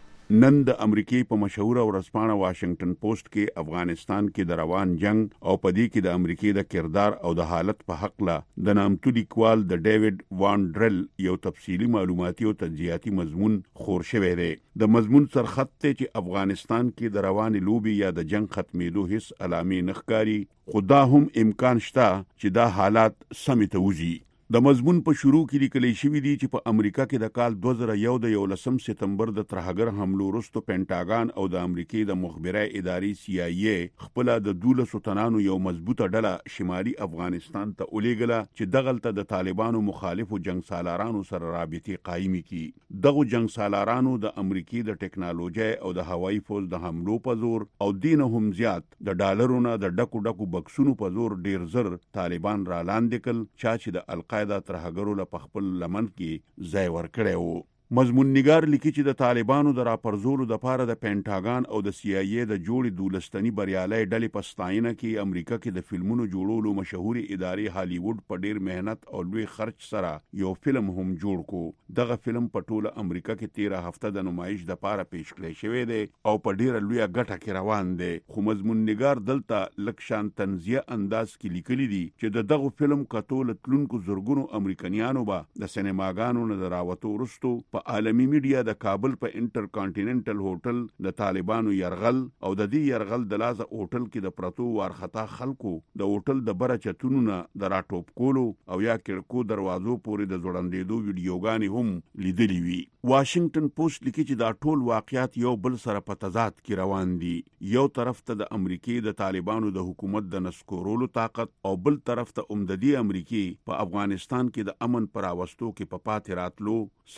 نن د امریکای په مشهور ورځپاڼه واشنگټن پوسټ کې افغانستان کې د روان جنگ او په دې کې د امریکای د کردار او د حالت په حق له د نامتو لیکوال د ډیوډ وان ډرل یو تفصیلی معلوماتي او تجزیاتي مضمون خور شوی دی. د مضمون سرخط ته چې افغانستان کې د روان لوبي یا د جنگ ختمېدو هیڅ علامې نخکاری خدا هم امکان شته چې دا حالات سمې ته وځي. د مضمون په شروع کې لیکل شوی دی چې په امریکا کې د کال دوه زره یو د یولسم سپتمبر د ترهګر حملو وروسته پینټاګان او د امریکای د مخبري ادارې سی آی ای خپل د دولسو تنانو یو مضبوطه ډله شمالي افغانستان ته ولېګله چې دغلته د طالبانو مخالفو جنگ سالارانو سره رابطې قائم کړي. دغه جنگ سالارانو د امریکای د ټکنالوژي او د هوایي فوج د حملو په زور او دین هم زیات د ډالرونو د ډکو ډکو بکسونو په زور ډیر زر طالبان را لاندې کړل چې د القاعده د ترهګرو له خپل لمن کې ځای ورکړی وو. مضمون نگار لیکي چې د طالبانو د راپرزولو د پاره د پینټاګان او د سی آی ای د جوړې دولستنی بریالي ډلې په ستاینه کې امریکا کې د فلمونو جوړولو مشهوري ادارې هالیوډ په ډیر مهنت او لوی خرچ سره یو فلم هم جوړ کو. دغه فلم په ټوله امریکا کې تیرہ هفته د نمایش د پاره پیش کړی شوی دی او په ډیر لوی غټه کې روان دی. خو مضمون نگار دلته لکشان تنزیه انداز کې لیکلي دي چې د دغه فلم کتول تلونکو زرګونو امریکایانو به د سینماګانو نه دراوتو ورستو په عالمی میډیا د کابل په انټر کانټیننټل هوټل د طالبانو يرغل او د دې يرغل د لازه هوټل کې د پرتو وارخطا خلکو د هوټل د برچتونو نه د راټوپ کولو او یا کړکو دروازو پورې د ځوړندېدو ویډیوګانې هم لیدلې وي. واشنگټن پوسټ لیکي چې دا ټول واقعیات یو بل سره په تضاد کې روان دي. یو طرف ته د امریکای د طالبانو د حکومت د نسکورولو طاقت او بل طرف ته عمددي امریکای په افغانستان کې د امن پر اوستو کې په پاتې راتلو صدر ټرمپ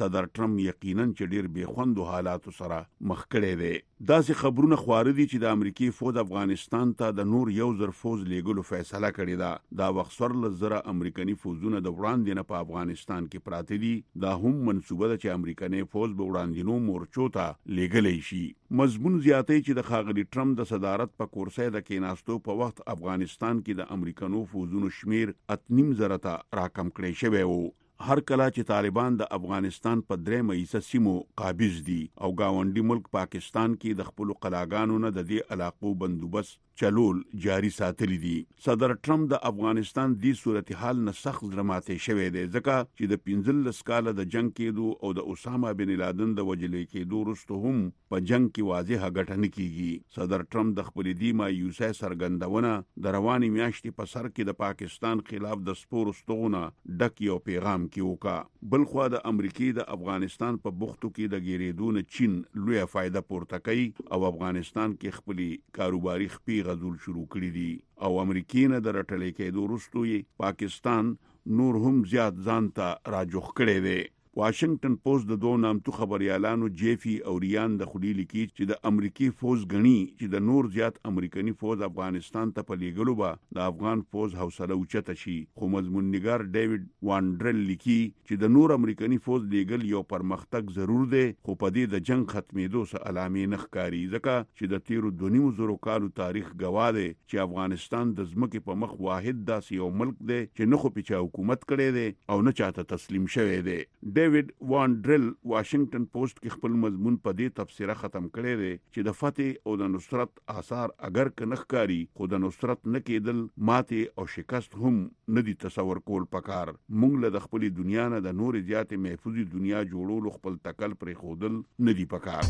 ټرمپ یقینا چې ډیر بې خوندو حالاتو سره مخ کړی دی. داسې خبرونه خواره دي چې د امریکای فوج افغانستان ته د نور یو زر فوج لیږلو فیصله کړې ده. دا وخت څوارلس زره امریکایي فوجونه د وړاندې نه په افغانستان کې پراته دي. دا هم منسوبه ده چې امریکایي فوج به وړاندینو مورچو ته لیږلی شي. مضمون زیاتوي چې د ښاغلي ټرمپ د صدارت په کرسۍ د کېناستو په وخت افغانستان کې د امریکایي فوجونو شمیر اتنیم زره ته راکم کړی شوی و. هر کله چې طالبان د افغانستان په درې مېسه سیمو قابض دي او گاونډي ملک پاکستان کې د خپل قلاګانو نه د دې علاقو بندوبست چلول جاری ساتلی دي. صدر ټرمپ د افغانستان دی صورتحال نه سخت درماته شوی دی ځکه چې د پنځلس کاله د جنگ کېدو او د اسامه بن لادن د وجلې کېدو وروسته هم په جنگ کې واضحه ګټه نه کیږي. صدر ټرمپ د خپل دی مایوسه سرګندونه د رواني میاشتې په سر کې د پاکستان خلاف د سپورو ستغونه ډک یو پیغام کې وکا. بلخوا د امریکای د افغانستان په بوختو کې د ګیریدون چین لوی فائدہ پورته کوي او افغانستان کې خپل کاروباري خپي غزول شروع کړی دي او امریکای نه د رټلې کېدو وروسته پاکستان نور هم زیات ځان ته راجوخ کړی دی. واشنگټن پوسټ د دوه نامتو خبريالانو جيفي او ریان د خولي لیکي چې د امریکای فوج غني چې د نور زیات امریکایي فوج افغانستان ته په لیږلو به د افغان فوج حوصله اوچته شي. خو مضمون نگار ډیوډ وانډرل لیکي چې د نور امریکایي فوج لیږل یو پرمختګ ضرور دی خو په دې د جنگ ختمېدو سره علامې نه ښکاري ځکه چې د تیرو دونیو زرو کالو تاریخ گواه دی چې افغانستان د ځمکې په مخ واحد داسې یو ملک دی چې نه خو پیچا حکومت کړی دی او نه چاته تسلیم شوی دی. ډیوډ وانډرل واشنگټن پوسټ کې خپل مضمون په دې تفسیره ختم کړی دی چې د فتح او د نصرت آثار اگر که نه ښکاري خو د نصرت نه کېدل ماته او شکست هم نه دي تصور کول پکار. موږ له د خپل دنیا نه د نور زیات محفوظي دنیا جوړولو خپل تکل پرې خودل نه دي پکار.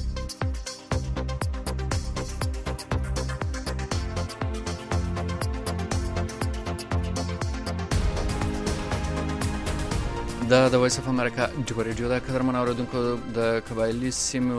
دا د وایس اف امریکا جوړ ریډیو دا قدرمن اوریدونکو د قبایلی سیمو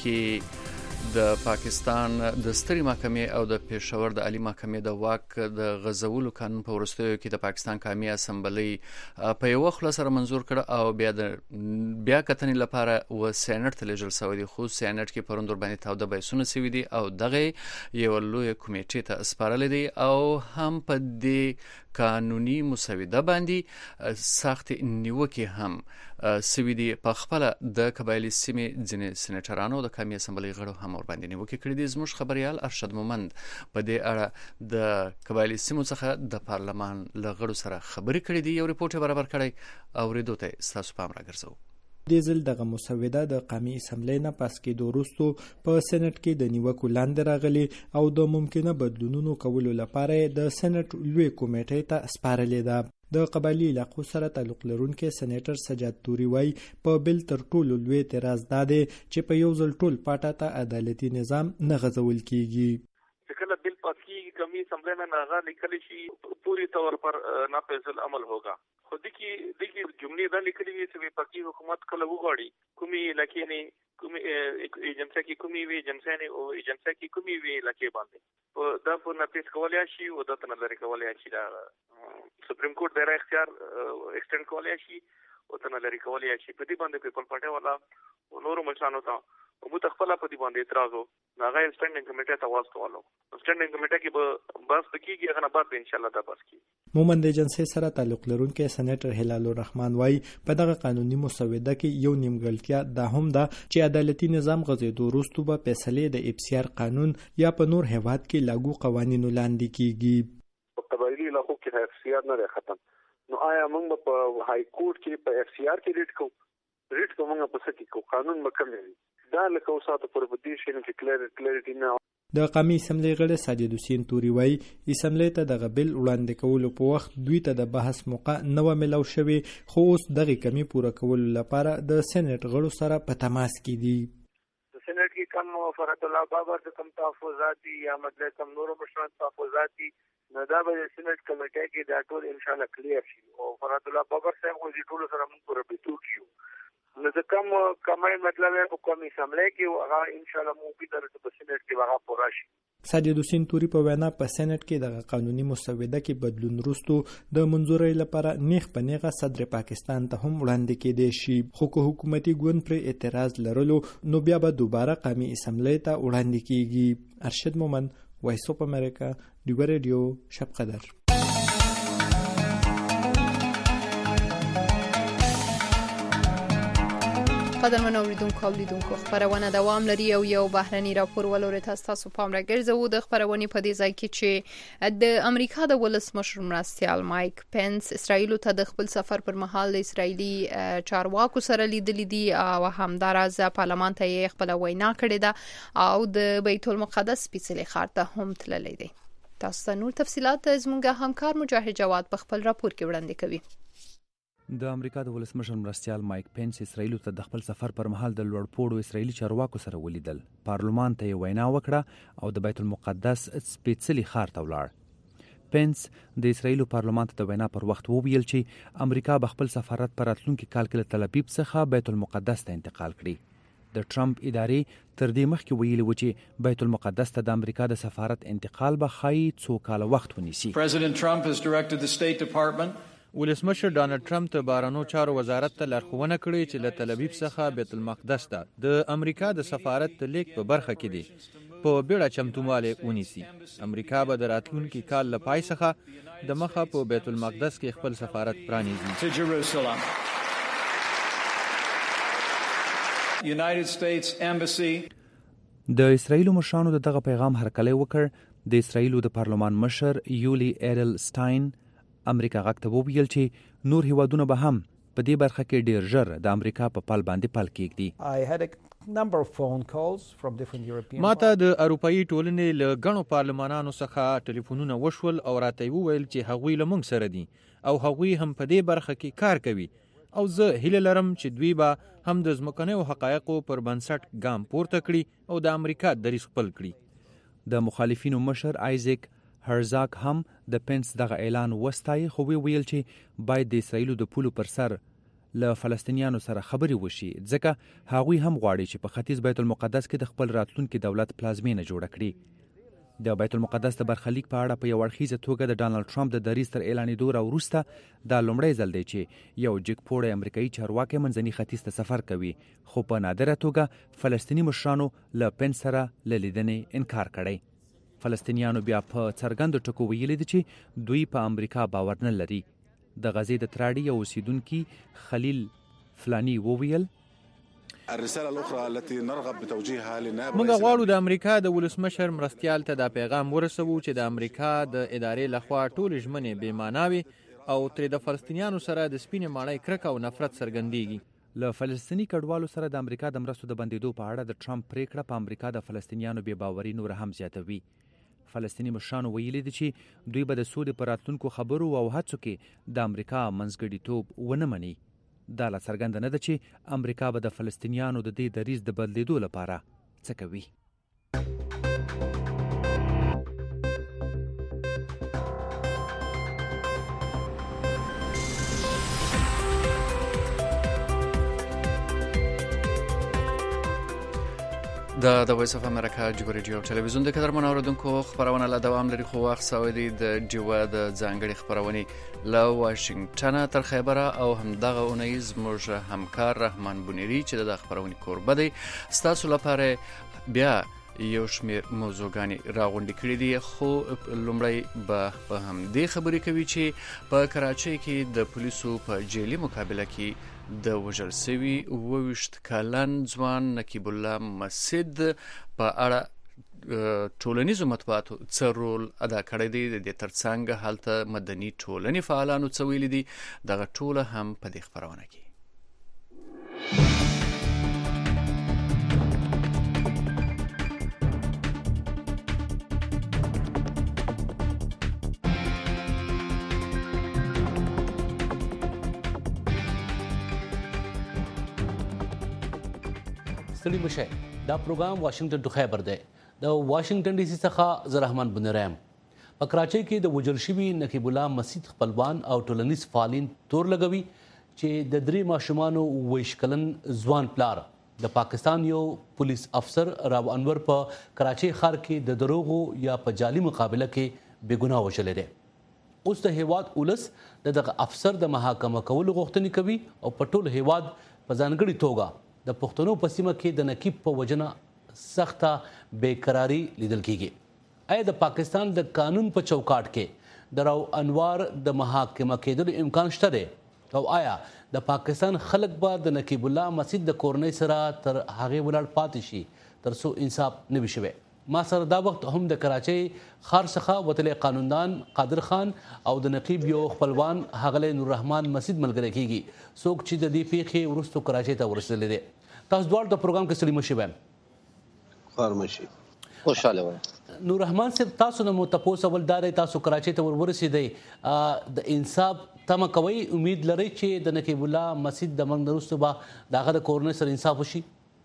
کې د پاکستان د ستري محکمې او د پېښور د عالی محکمې د واک د غزولو قانون په ورستیو کې د پاکستان قومي اسمبلی په یو خل سره منزور کړ او بیا د بیا کتنې لپاره و سېنات ته لیږل شوی دی. خو سېنات کې پروندور باندې تاوده بحثونه شوي دي او دغه یو لوی کمیټې ته سپارل دي او هم په دې قانوني مسوده باندې سخت نیوکه هم سوي دي. په خپل د قبایلی سیمې ځینې سېناترانو د قومي اسمبلی غړو هم ور باندې نیوکه کړې دي. زموږ خبريال ارشد مومند په دې اړه د قبایلی سیمو څخه د پارلمان لغړو سره خبرې کړې دي. یو ریپورت برابر کړی او ریدو ته ستاسو پام راګرځو. د ځل دغه مسوده د قومي اسمبلی نه پاس کېدو وروسته په سېنات کې د نیوکو لاندې راغلي او د ممکنه بدلونونو کولو لپاره د سېنات لوی کمیټې ته سپارلې ده. د قبایلی علاقو سره تعلق لرونکي سېنیټر سجاد توري وای په بل تر ټولو لوی اعتراض ده چې په یو ځل ټول پاټه ته عدالتي نظام نه غځول کیږي. کله بل پاس کیږي قومي اسمبلی نه ناغه لیکل شي پوری طور پر نافذ العمل ہوگا. خود کی دغه جملې دا لیکلې وي چې پاکي حکومت کله وغواړي کومي لکه نه کومي ایجنسی کی کومي وی ایجنسی نه او ایجنسی کی کومي وی لکه باندې دا په نافذ کولای شي او د تنه لري کولای شي دا سپریم کورټ ډیر اختیار ایکسټند کولای شي او تنه لري کولای شي په دې باندې پیپل پټه والا او نورو مشانو ته او متخفل په دې باندې اعتراض وو ناغه سټینډینګ کمیټه ته واستوالو. سټینډینګ کمیټه کې به بس کیږي هغه نه بعد ان شاء الله دا بس کی. مومند ایجنسی سره تعلق لرونکي سېنیټر هلال الرحمن وای په دغه قانوني مسوده کې یو نیمګړتیا دا هم ده چې عدالتي نظام غځېدو وروسته به فیصلې د اف سی آر قانون یا په نور هیواد کې لاګو قوانینو لاندې کیږي. په قبایلی علاقو کې اف سی آر نه ختم نو آیا موږ په های کورټ کې په اف سی آر کې ریټ کو ریټ کو موږ په سکی کو قانون مکمل دا لکه اوساته پر بدی شي چې کلیریټی نه. د قومي اسمبلی غړي ساجد حسین توري وای اسمبلی ته د غبل وړاندې کولو په وخت دوی ته د بحث موقع نه و ملو شوی خو اوس دغه کمی پوره کولو لپاره د سېنات غړو سره په تماس کې دي. د سېنات کې کم فرات الله بابر د کم تحفظاتي یا مطلب کم نورو مشران تحفظاتي نو دا به سېنات کمیټه کې دا ټول ان شاء الله کلیر شي او فرات الله بابر صاحب خو دې ټول سره موږ پوره بتو کیو نو د کم کمای مطلب یې په قومي اسمبلی کې هغه ان شاء الله مو په درته په سینټ کې هغه پوره شي. ساجد حسین توري په وینا په سېنات کې د قانوني مسوده کې بدلون وروسته د منځورۍ لپاره نیغ په نیغه صدر پاکستان ته هم وړاندې کېدی شي، خو که حکومتي ګوند پر اعتراض لرلو نو بیا به دوباره قومي اسمبلی ته وړاندې کیږي. ارشد مومند، وایس اف امریکا، ډیوه ریډیو، شب قدر. قدرمن اوریدونکو او لیدونکو، خبرونه دوام لري او یو بهرني راپور ولوري تاسو پام راګرځو د خبرونې په دې ځای کې چې د امریکا د ولسمشر مرستیال مایک پنس اسرائیل ته د خپل سفر پر مهال د اسرائیلي چارواکو سره لیدلې دي او همدارز پارلمان ته یې خپل وینا کړې ده او د بیت المقدس سپیڅلي ښار ته هم تللی دی. تاسو ته نور تفصيلات زموږ همکار مجاهد جواد په خپل راپور کې وړاندې کوي. د امریکا د ولسمشر مرستیال مایک پنس اسرائیل ته د خپل سفر پر مهال د لوړپوړو اسرائیلي چارواکو سره ولیدل. پارلمان ته یې وینا وکړه او د بیت المقدس سپیڅلي ښار ته ولاړ. پنس د اسرائیل پارلمان ته د وینا پر وخت وویل چې امریکا به خپل سفارت پر راتلونکي کال کې له تل ابیب څخه بیت المقدس ته انتقال کړي. د ټرمپ ادارې تر دې مخکې ویلي و چې بیت المقدس ته د امریکا د سفارت انتقال به ښایي څو کاله وخت ونیسي. President Trump has directed the State Department ولسمشر ډانلډ ټرمپ ته بهرنیو چارو وزارت ته لارښوونه کړې چې له تل ابیب څخه بیت المقدس ته د امریکا د سفارت د لیک په برخه کې دی په بیړه چمتووالی ونیسي. امریکا به د راتلونکي کال له پای څخه د مخه په بیت المقدس کې خپل سفارت پرانیزي. United States Embassy د اسرائیل مشرانو د دغه پیغام هرکلی وکړ. د اسرائیل د پارلمان مشر یولی ایډل سټاین امریکا غږ ته وویل چې نور هیوادونه به هم په دې برخه کې ډیر ژر د امریکا په پل باندې پل کېږدي. ما ته د اروپאי ټولنې له غنو پارلمانانو څخه ټلیفونونه وشول او راته وویل چې هغوی له موږ سره دي او هغوی هم په دې برخه کې کار کوي او زه هیله لرم چې دوی به هم د ځمکنیو حقایقو پر بنسټ ګام پورته کړي او د امریکا دریځ خپل کړي. د مخالفینو مشر آیزک هرزاک هم د پنس دغه اعلان وستای، خو ویل چې باید د اسرائیل د پولو پر سر له فلسطینیانو سره خبرې وشي ځکه هغوی هم غواړي چې په ختیځ بیت المقدس کې د خپل راتلونکي دولت پلازمینه جوړه کړي. د بیت المقدس د برخلیک په اړه په یو اړخیزه توګه د ډانلډ ټرمپ د دریځ تر اعلانېدو راوروسته دا لومړی ځل دی چې یو جګپوړی امریکایي چارواکی منځني ختیځ ته سفر کوي، خو په نادره توګه فلسطیني مشرانو له پنس سره له لیدنې انکار کړی. فلسطینیانو بیا په څرګندو ټکو ویلي دي چې دوی په امریکا باور نه لري. د غزې د تراړي یو اوسیدونکي خلیل فلانی وویل الرساله الاخرى التي نرغب بتوجيهها للنائب موږ غواړو د امریکا د ولسمشر مرستیال ته دا پیغام ورسوو چې د امریکا د ادارې لخوا ټول ژمنې بې معنا وي او ترې د فلسطینیانو سره د سپینې ماڼۍ کرکه او نفرت څرګندېږي. له فلسطیني کډوالو سره د امریکا د مرستو د بندېدو په اړه د ټرمپ پریکړه په امریکا د فلسطینیانو بې باوري نور هم زیاتوي. فلسطیني مشرانو ویلي دي چې دوی به د سولې په راتلونکو خبرو او هڅو کې د امریکا منځګړیتوب ونه مني. دا لا څرګنده نه ده چې امریکا به د فلسطینیانو د دې دریځ د بدلیدو لپاره څه کوي. د د وایس اف امریکا جوړ ریډیو ټلویزیون د قدرمن اوریدونکو خبرونه لا دوام لري، خو وخت سوي دي د جوه د ځانګړي خبرونه له واشنگټن تر خیبره او هم دغه اونیز موږ همکار رحمان بونیری چې د خبرونه کوربه دی ستاسو لپاره بیا یو شمیر موضوعګانی راغونډې کړې دي. خو لومړی به په هم دې خبرې کوي چې په کراچۍ کې د پولیسو په جیلي مقابله کې د وژل شوي اووه کلن ځوان نقیب الله مسجد په اړه ټولنیزو مطبوعاتو څه رول ادا کړی دی. د دې ترڅنګ هلته مدني ټولنې فعالانو څه ویلي دي، دغه ټوله هم په دې خبرونه کې. ستړي مشه دا پروګرام واشنگټن ټو خیبر دی. د واشنگټن ډي سي څخه زه رحمان بنرام. په کراچۍ کې د وژل شوي نقیب الله مسجد خپلوان او ټولنیز فعالین تور لګوي چې د درې ماشومانو ویش کلن ځوان پلار د پاکستان یو پولیس افسر راو انور په کراچۍ ښار کې د دروغو یا په جعلي مقابله کې بې ګناه وژلی دی. اوس د هیواد ولس د دغه افسر د محاکمه کولو غوښتنې کوي او په ټول هیواد په ځانګړې توګه د پښتنو په سیمه کې د نقیب په وجنه سخته بېقراري لیدل کیږي. آیا د پاکستان د قانون په چوکاټ کې د راو انوار د محاکمه کېدلو امکان شته دی؟ او آیا د پاکستان خلک به د نقیب الله مسجد د کورنۍ سره تر هغې ولاړ پاتې شي تر څو انصاف نه وي شوی؟ ما سره دا وخت هم د کراچۍ ښار څخه وتلی قانوندان قادر خان او د نقیب یو خپلوان ښاغلی نوررحمان مسجد ملګری کیږي، څوک چې د دې پیښې وروستو کراچۍ ته ورسېدلی دی. تاسو دواړو د پروګرام کې ستړي مه شئ. وایم خوار مشي خوشاله وایم. نوررحمان صاحب، تاسو نه مو تپوس اول دا دی تاسو کراچۍ ته ور ورسېدئ، د انصاف تمه کوئ؟ امید لرئ چې د نقیب الله مسجد د مرګ نه وروسته به د هغه د کورنۍ سره انصاف وشي؟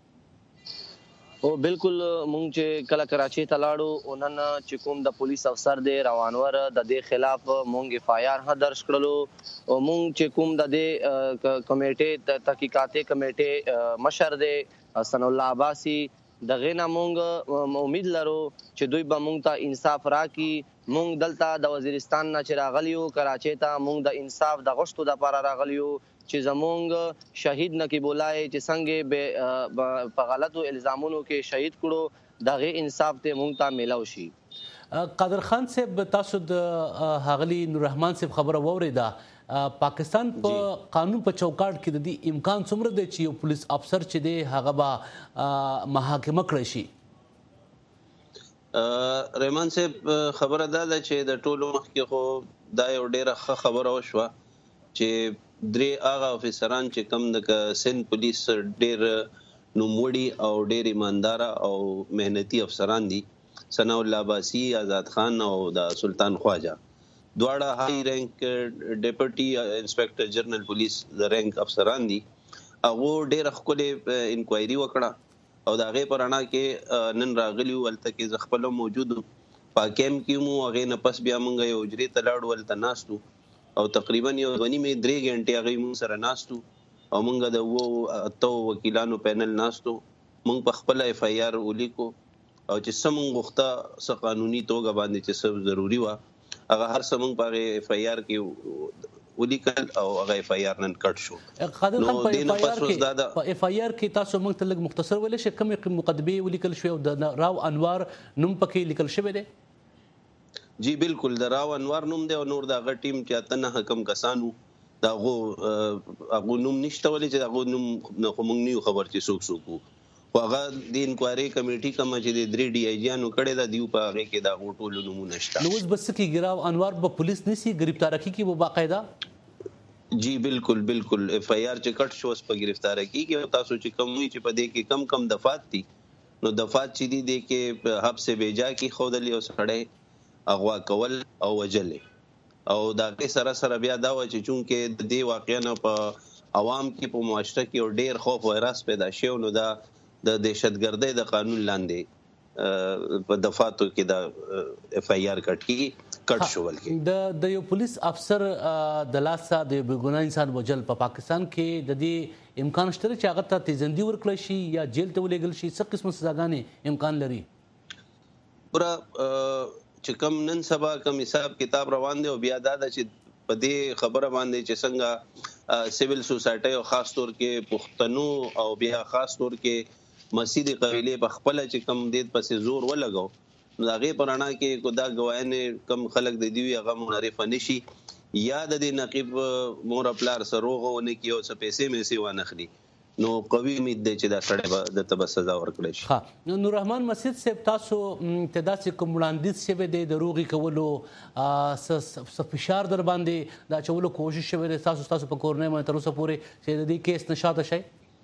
او بالکل مونږ چې کله کراچۍ ته لاړو نن چې کوم د پولیس افسر دی راو انور د دې خلاف مونږ اف آی آر هم درج کړلو او مونږ چې کوم د دې کمیټې تحقیقاتي کمیټې مشر دی حسن الله عباسي دغه نه مونږ امید لرو چې دوی به مونږ ته انصاف راکړي. مونږ دلته د وزیرستان نه چې راغلیو کراچۍ ته مونږ د انصاف د غوښتو دپاره راغلیو چې زمونږ شهید نقیب الله چې څنګه په غلطو الزامونو کې شهید کړو دغه انصاف ته مونږ ته میلاو شي. قادر خان صاحب، تاسو د ښاغلي نوررحمان صاحب خبره واورېده، پاکستان په قانون په چوکاټ کې د دې امکان څومره دی چې یو پولیس افسر چې دی هغه به محاکمه کړی شي؟ رحمان صاحب خبره دا ده چې د ټولو مخکې خو دا یو ډیره ښه خبره وشوه چې درې هغه افیسران چې کوم د سند پولیس ډیر نوموړي او ډیر ایماندار او مهنتي افسران دي، ثناء الله عباسي، آزاد خان او د سلطان خواجه، دواړه هاي رینک ډیپټي انسپیکټر جنرال پولیس د رینک افسران دي. هغه ډیر ښکلې انکوایري وکړه او د هغې په رڼا کې نن راغلي وو. هلته کې زه خپله موجود وم، پاکیم کې مو هغې نه پس بیا موږ یو حجرې ته لاړو، هلته ناست وو او تقریبا یو دوه نیمې درې غنټې هغې موږ سره ناست وو او موږ د اوو اتو وکیلانو پینل ناست وو. موږ په خپله اف آی آر ولیکو او چې څه موږ غوښته څه قانوني توګه باندې چې څه ضروري وه هغه هر څه موږ په هغې اف آی آر کې ولیکل او هغه اف آی آر نن کټ شو. قادر خان، په اف آی آر کې تاسو موږ ته لږ مختصر ویلی شئ کومې مقدمې ولیکل شوې او د راو انوار نوم پکې لیکل شوی دی؟ جی بالکل، د راو انوار نوم دی او نور د هغه ټیم چې اته نه حکم کسانو د هغو نوم نشته، ولې چې د هغو نوم نه خو موږ نه یو خبر چې څوک څوک وو. خو هغه د انکوایري کمیټي کومه چې د درې ډي آی جیانو کړې ده دیو په هغې کې د هغو ټولو نومونه شته. نو اوس به څه کېږي؟ راو انوار به پولیس نیسي، ګرفتاره کېږي به باقاعده؟ جی بالکل بالکل، اف آی آر چې کټ شو اوس په ګرفتاره کېږي او تاسو چې کوم وایي چې په دې کې کم کم دفعات دي نو دفعات چې دي دې کې حبس بیجا کې ښودلي او سړی اغوا کول او وجل او دا کې سره سره بیا دا و چې چونکې د دې واقعا نه په عوام کې په معاشره کې ډېر خوف او هراس پیدا شي نو دا د دهشتګردۍ د قانون لاندې په دفعاتو کې دا اف آی آر کټ کی کټ شول کی د د یو پولیس افسر د لاسه د بېګناه انسان وجل په پاکستان کې د دې امکان شته چې هغه ته تیزندي ورکړل شي یا جیل ته ولېږل شي؟ څه قسم سزاګانې امکان لري؟ پورا چې کم نن سبا کم حساب کتاب روان دی او بیا دا ده چې په دې خبره باندې چې څنګه سیویل سوسایټي او خاص طور کې پښتنو او بیا خاص طور کې مسجد قبیله په خپل چې کم دې پسې زور ولګاو نو هغه پرانا کې کو دا گواهینه کم خلک د دی هغه منعرف نشي یا د دې نقیب مور خپل سروغونه کیو څه پیسې مې سی وانخلي نو قوي امید دی چې دا سړی د تب سزا ورکړي شي. ها نو نوررحمان مسجد صاحب، تاسو تداسې کوم وړاندیز شوی دی د روغي کولو څه فشار در باندې دا چولو کوشش شوی دی تاسو تاسو په کورنۍ باندې تر اوسه پورې چې د دې کیس نه شاته شئ؟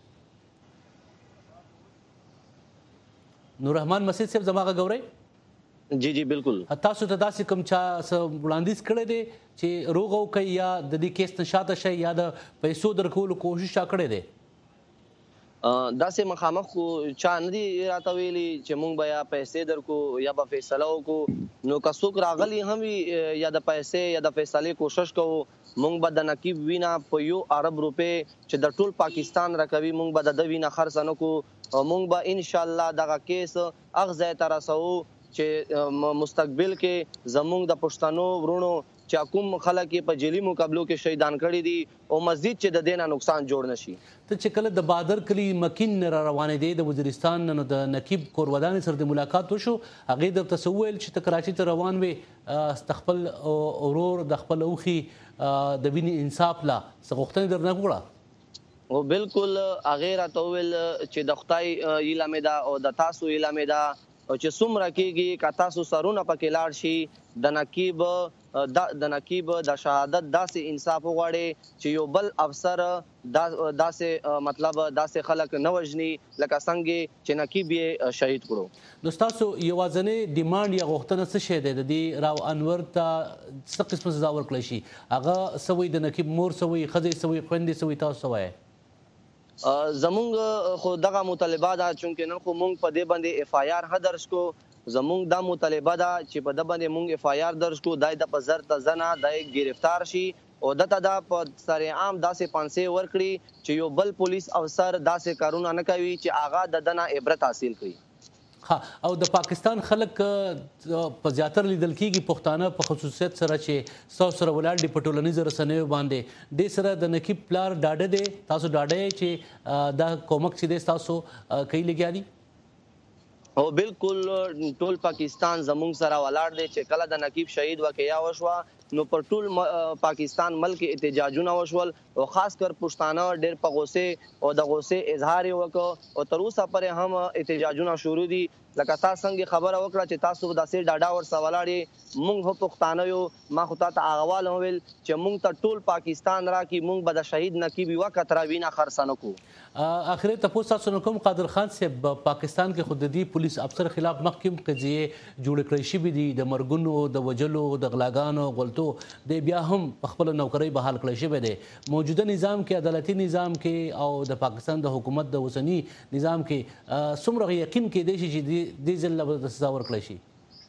نوررحمان مسجد صاحب زما غږ اورئ؟ جی جی بالکل. تاسو ته داسې کوم چا وړاندیز کړی دی چې روغ وکړئ یا د دې کیس نه شاته شئ یا د پیسو درکولو کوشش چا کړی دی؟ داسې مخامخ کو چا نه دي راته ویلي چې مونږ به یا پیسې درکو یا به فیصله وکړو. نو که څوک راغلي هم وي یا د پیسې یا د فیصلې کوشش کوو، مونږ به د نقیب وینا په یو ارب روپۍ چې د ټول پاکستان راکوي مونږ به د ده وینا خرڅ نه کړو. مونږ به انشاءالله دغه کیس هغه ځای ته رسوو چې مستقبل کې زمونږ د پښتنو ورونو چې کوم خلک په جیلي مقابلو کې شهیدان کړي دي او مزید چې د دې نه نقصان جوړ نشي. ته چې کله د بادر کلي مکین را روانې دی د وزیرستان نو د نقیب کور ودانې سره د ملاقات وشو، هغې درته څه وویل چې ته کراچۍ ته روان وې د خپل ورور د خپل اوښي د وینې انصاف لا څه غوښتنې درنه وکړه؟ او بالکل هغې راته وویل چې د خدای هیله مې ده او د تاسو هیله مې ده چې څومره کېږي که تاسو سرونه پکې لاړ شي د نقیب د نقیب د شهادت داسې انصاف وغواړي چې یو بل افسر داسې مطلب داسې خلک نه وژني لکه څنګه چې نقیب یې شهید کړو. نو ستاسو یوازینۍ ډیمانډ یا غوښتنه څه شی دی د دې راو انور ته څه قسمه سزا ورکړی شي؟ هغه څه وایي د نقیب مور څه وایي، ښځې څه وایي، خویندې څه وایي، تاسو څه وایئ؟ زمونږ خو دغه مطالبه ده چونکې نن خو مونږ په دې باندې اف آی آر ها درج کو. زمونږ دا مطالبه ده چې په ده باندې مونږ اف آی آر درج کو، دای د په زر ته زنه دای گرفتار شي او دته دا په سرعام داسې پانسې ورکړي چې یو بل پولیس افسر داسې کارونه نه کوي چې هغه د ده نه عبرت حاصل کړي. ها او د پاکستان خلک په زیاتره لیدل کېږي پښتانه په خصوصیت سره چې ستاسو سره ولاړ دي په ټولنیزو رسنیو باندې، دې سره د نقیب پلار ډاډه دی، تاسو ډاډه یې چې دا کومک چې دی ستاسو کوي لګیا دي؟ او بالکل ټول پاکستان زمونږ سره ولاړ دی چې کله د نقیب شهید واقعیا وشوه نو پر ټول پاکستان ملک احتجاجونه وشول او خاص کر پښتانه ډېر په غوسې او د غوسې اظهار یې وکړ او تر اوسه پورې هم احتجاجونه شروع دي. لکه تاسو څنګه خبره وکړه چې تاسو داسې ډاډه ورسره ولاړ یې، موږ هم پښتانه یو. ما خو تا ته هغه وال وویل چې موږ ته ټول پاکستان راکړي، موږ به د شهید نقیب یوه قطره وینه خرڅه نه کړو. اخري تپوس تاسو نه کوم قادر خان صاحب پاکستان کې خو د دې پولیس افسر خلاف مخکې هم قضیې جوړې کړې شوي دي د مرګونو، د وژلو، د غلاګانو، غلطو، دی بیا هم په خپله نوکرۍ بحال کړی شوی دی. موجوده نظام کې، عدالتي نظام کې او د پاکستان د حکومت د اوسني نظام کې څومره یقین کېدی شي چې دې ځل له د سزا ورکړی شي؟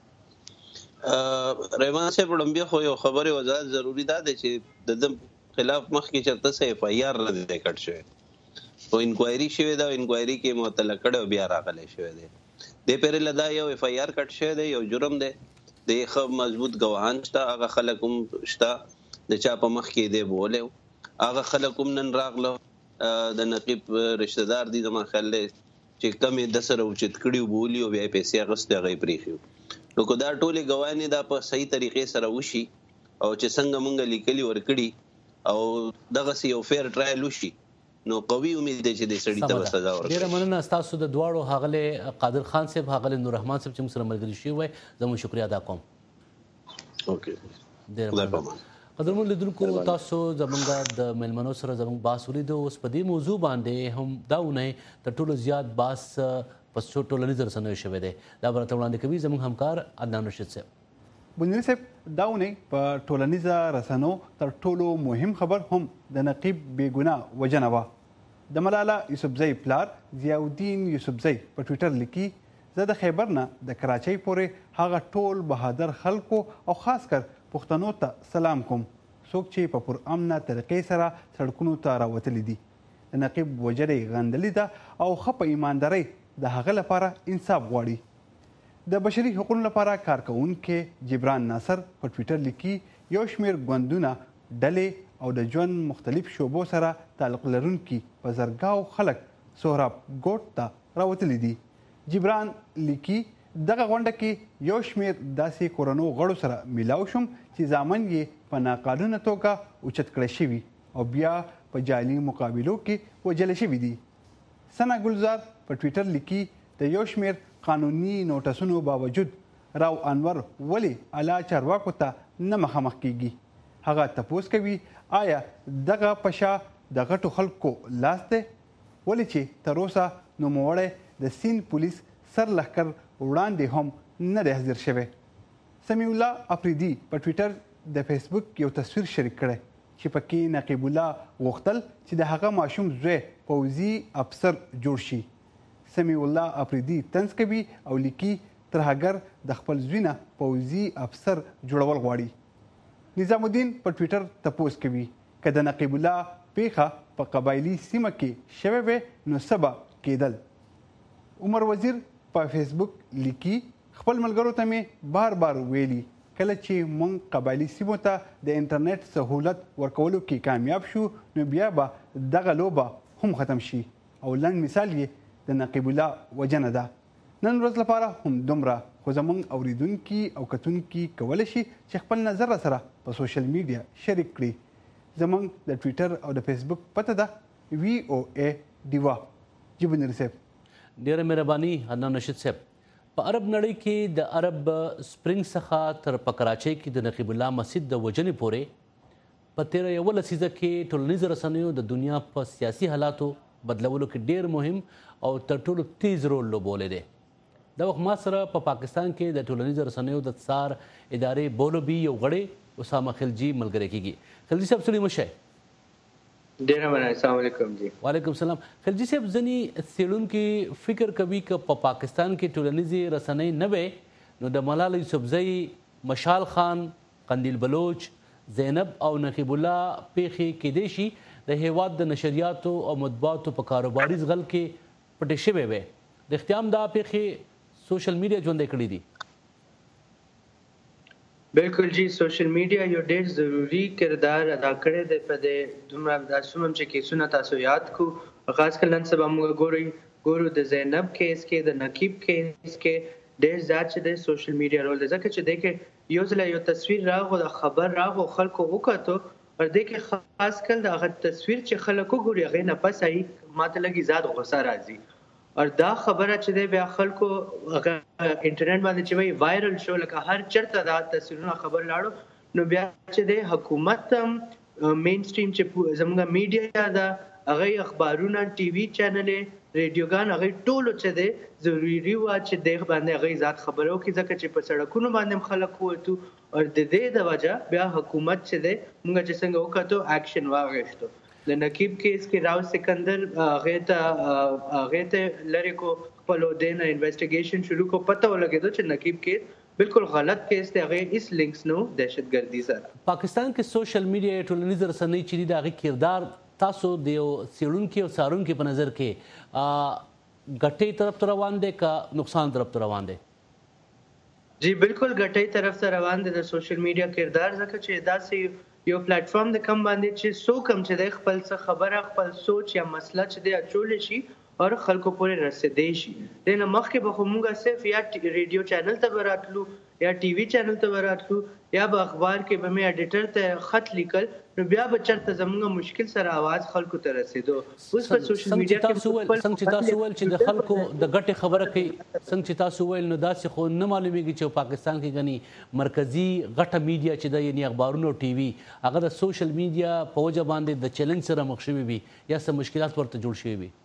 رحمان صاحب لومبیا خو یو خبرې وضاحت ضروري ده چې د ده خلاف مخکې چېرته څه اف آی آر نه دی کټ شوی، خو انکوایري شوې ده او انکوایري کې معطله کړی او بیا راغلی شوی دی. دې پرې له دا یو اف آی آر کټ شوی دی، یو جرم دی، د ښه مضبوط ګواهان شته، هغه خلک هم شته د چا په مخ کې دی بولی، هغه خلک هم نن راغله د نقیب رشته دار دي زما خیال دی چې کم یې د سره اوچت کړي بولي او بیا یې پیسې اخیستې هغه یې پرېښي. نو که دا ټولې ګواهانې دا په صحیح طریقې سره وشي او چې څنګه مونږ لیکلي ورکړي او دغسې یو فیر ټرایل وشي نو قوي امید دی چې دې سړي ته به سزا ورکړي. ډېره مننه ستاسو د دواړو، ښاغلی قادر خان صاحب، ښاغلی نور رحمان صاحب چې موږ سره ملګري شوي وای، زه مو شکریه ادا کوم. ډېره مننه. قدرمن لیدونکو، تاسو زموږ د میلمنو سره زموږ بحث ولیدو. اوس په دې موضوع باندې هم دا اونۍ تر ټولو زیات بحث په ټولنیزو رسنیو شوی دی. دا به راته وړاندې کوي زموږ همکار عدنان رشید صاحب. بنیري صاحب، دا اونۍ په ټولنیزه رسنو تر ټولو مهم خبر هم د نقیب بېګناه وژنه وه. د ملاله یوسفزۍ پلار ضیاءالدین یوسفزۍ په ټویټر لیکي، زه د خیبر نه د کراچۍ پورې هغه ټول بهادر خلکو او خاص کر پښتنو ته سلام کوم څوک چې په پرامنه طریقې سره سړکونو ته راوتلي دي. د نقیب وژنه یې غندلې ده او ښه په ایماندارۍ د هغه لپاره انصاف غواړي. د بشري حقوقو لپاره کارکوونکی جبران ناصر په ټویټر لیکي، یو شمېر ګوندونه، ډلې او د ژوند مختلف شعبو سره تعلق لرونکي په زرګاو خلک سهراب ګوټ ته راوتلي دي. جبران لیکي، دغه غونډه کې یو شمېر داسې کورنو غړو سره میلاو شوم چې زامن یې په ناقانونه توګه اوچت کړی شوي او بیا په جعلي مقابلو کې وژل شوي دي. ثنا ګلزار په ټویټر لیکي، د یو شمېر قانوني نوټسونو باوجود راو انور ولې اعلی چارواکو ته نه مخامخ کیږي. هغه تپوس کوي، آیا دغه په شا د غټو خلکو لاس دی؟ ولې چې تر اوسه نوموړی د سیند پولیس سر لښکر وړاندې هم نه دی حاضر شوی. سمیع الله افریدي په ټویټر د فیسبوک یو تصویر شریک کړی چې پکې نقیب الله غوښتل چې د هغه ماشوم زوی پوځي افسر جوړ شي. سمیع الله افریدي طنز کوي او لیکي ترهګر د خپل زوی نه پوځي افسر جوړول غواړي. نظام الدین په ټویټر تپوس کوي که د نقیب الله پیښه په قبایلي سیمه کې شوې وې نو څه به کېدل. عمر وزیر په فیسبوک لیکي خپل ملګرو ته مې بار بار ویلي کله چې موږ قبایلي سیمو ته د انټرنیټ سهولت ورکولو کې کامیاب شو نو بیا به دغه لوبه هم ختم شي او لنډ مثال یې د نقیب الله وجنه ده. نن ورځ لپاره هم دومره، خو زموږ اوریدونکي او کتونکي کولی شي چې خپل نظر سره په سوشل میډیا شریک کړي. زموږ د ټویټر او د فیسبوک پته ده وی او ای ډیوا. جیبو نیر صاحب ډیره مهرباني. عدنان رشید صاحب، په عرب نړۍ کې د عرب سپرینګ څخه تر په کراچۍ کې د نقیب الله مسجد د وجنې پورې په تیره یوه لسیزه کې ټولنیزو رسنیو د دنیا په سیاسي حالاتو بدلولو کې ډیر مهم او تر ټولو تیز رول لوبولی دی. دا وخت ما سره په پا پاکستان کې د ټولنیزو رسنیو د څار ادارې بولوبي یو غړی اسامه خلجي ملګری کیږي. خلجي صاحب سلیم شه. ډیره مننه. السلام علیکم. جی وعلیکم السلام. خلجي صاحب ځینې څېړونکي فکر کوي که په پا پاکستان کې ټولنیزې رسنۍ نه وی نو د ملاله یوسفزۍ، مشال خان، قندیل بلوچ، زینب او نقیب الله پیښې کیدای شي د هیواد د نشریاتو او مطبوعاتو په کاروباري ځغل کې پټې شوې وي. د اختیام دا پیښې سوشل میډیا ژوندی کړي دي. بالکل جی، سوشل میډیا یو ډېر ضروری کردار ادا کړی دی په دې دومره داسې هم چې کیسونه تاسو یاد کو. خاص کر نن سبا موږ ګورو ګورو د زینب کیس کې، د نقیب کیس کې ډېر زیات چې د سوشل میډیا رول دی. ځکه چې دی کې یو ځل یو تصویر راغو، د خبر راغو، خلکو وکتو او دی کې خاص کر د هغه تصویر چې خلکو ګوري هغې نه پس هغې ماته لږ زیات غوسه راځي. او دا خبره چې دی بیا خلکو هغه انټرنیټ باندې چې وایي وایرل شو، لکه هر چېرته دا تصویرونه خبر لاړو نو بیا چې دی حکومت هم مین سټریم چې زموږ میډیا ده هغه اخبارونه، ټي وي چینلې، ریډیوګان، هغه ټولو چې دی ضروري وه چې دی باندې هغه ذات خبره وکړي. ځکه چې په سړکونو باندې هم خلک ووتو او د دې د وجه بیا حکومت چې دی موږ چې څنګه وکتو اکشن واخیستو. د نقیب کیس کې راو سکندر هغې ته هغې ته لرې کو، خپل عہدې نه انویسټیګیشن شروع کو. پته ولګېدو چې نقیب کیس بالکل غلط کیس دی، هغې هېڅ لینکس نه و دهشتګردي سره. پاکستان کې سوشل میډیا ټولنیز رسنۍ چې دي د هغې کردار تاسو د یو څېړونکي او څارونکي په نظر کې ګټۍ طرف ته روان دی که نقصان طرف ته روان دی؟ جی بالکل ګټۍ طرف ته روان دی د سوشل میډیا کردار. ځکه چې داسې یو پلیټ فارم د کم باندې چې څوک هم چې دی خپل څه خبره، خپل سوچ یا مسله چې دی اچولی شي او خلکو پورې رسېدی شي. دې نه مخکې به خو موږ صرف یا ریډیو چینل ته به راتلو یا ټي وي چینل ته به راتلو یا به اخبار کې به مې ایډیټر ته خط لیکل نو بیا به چېرته زموږ مشکل سره آواز خلکو ته رسېدو. اوس په سوشل میډیا کې څنګه چې تاسو وویل چې د خلکو د ګټې خبره کوي، څنګه چې تاسو وویل نو داسې خو نه معلومیږي چې پاکستان کې ګنې مرکزي غټه میډیا چې ده یعنې اخبارونه او ټي وي هغه د سوشل میډیا په وجه باندې د چیلنج سره مخ شوي وي یا څه مشکلات ورته جوړ شوي وي؟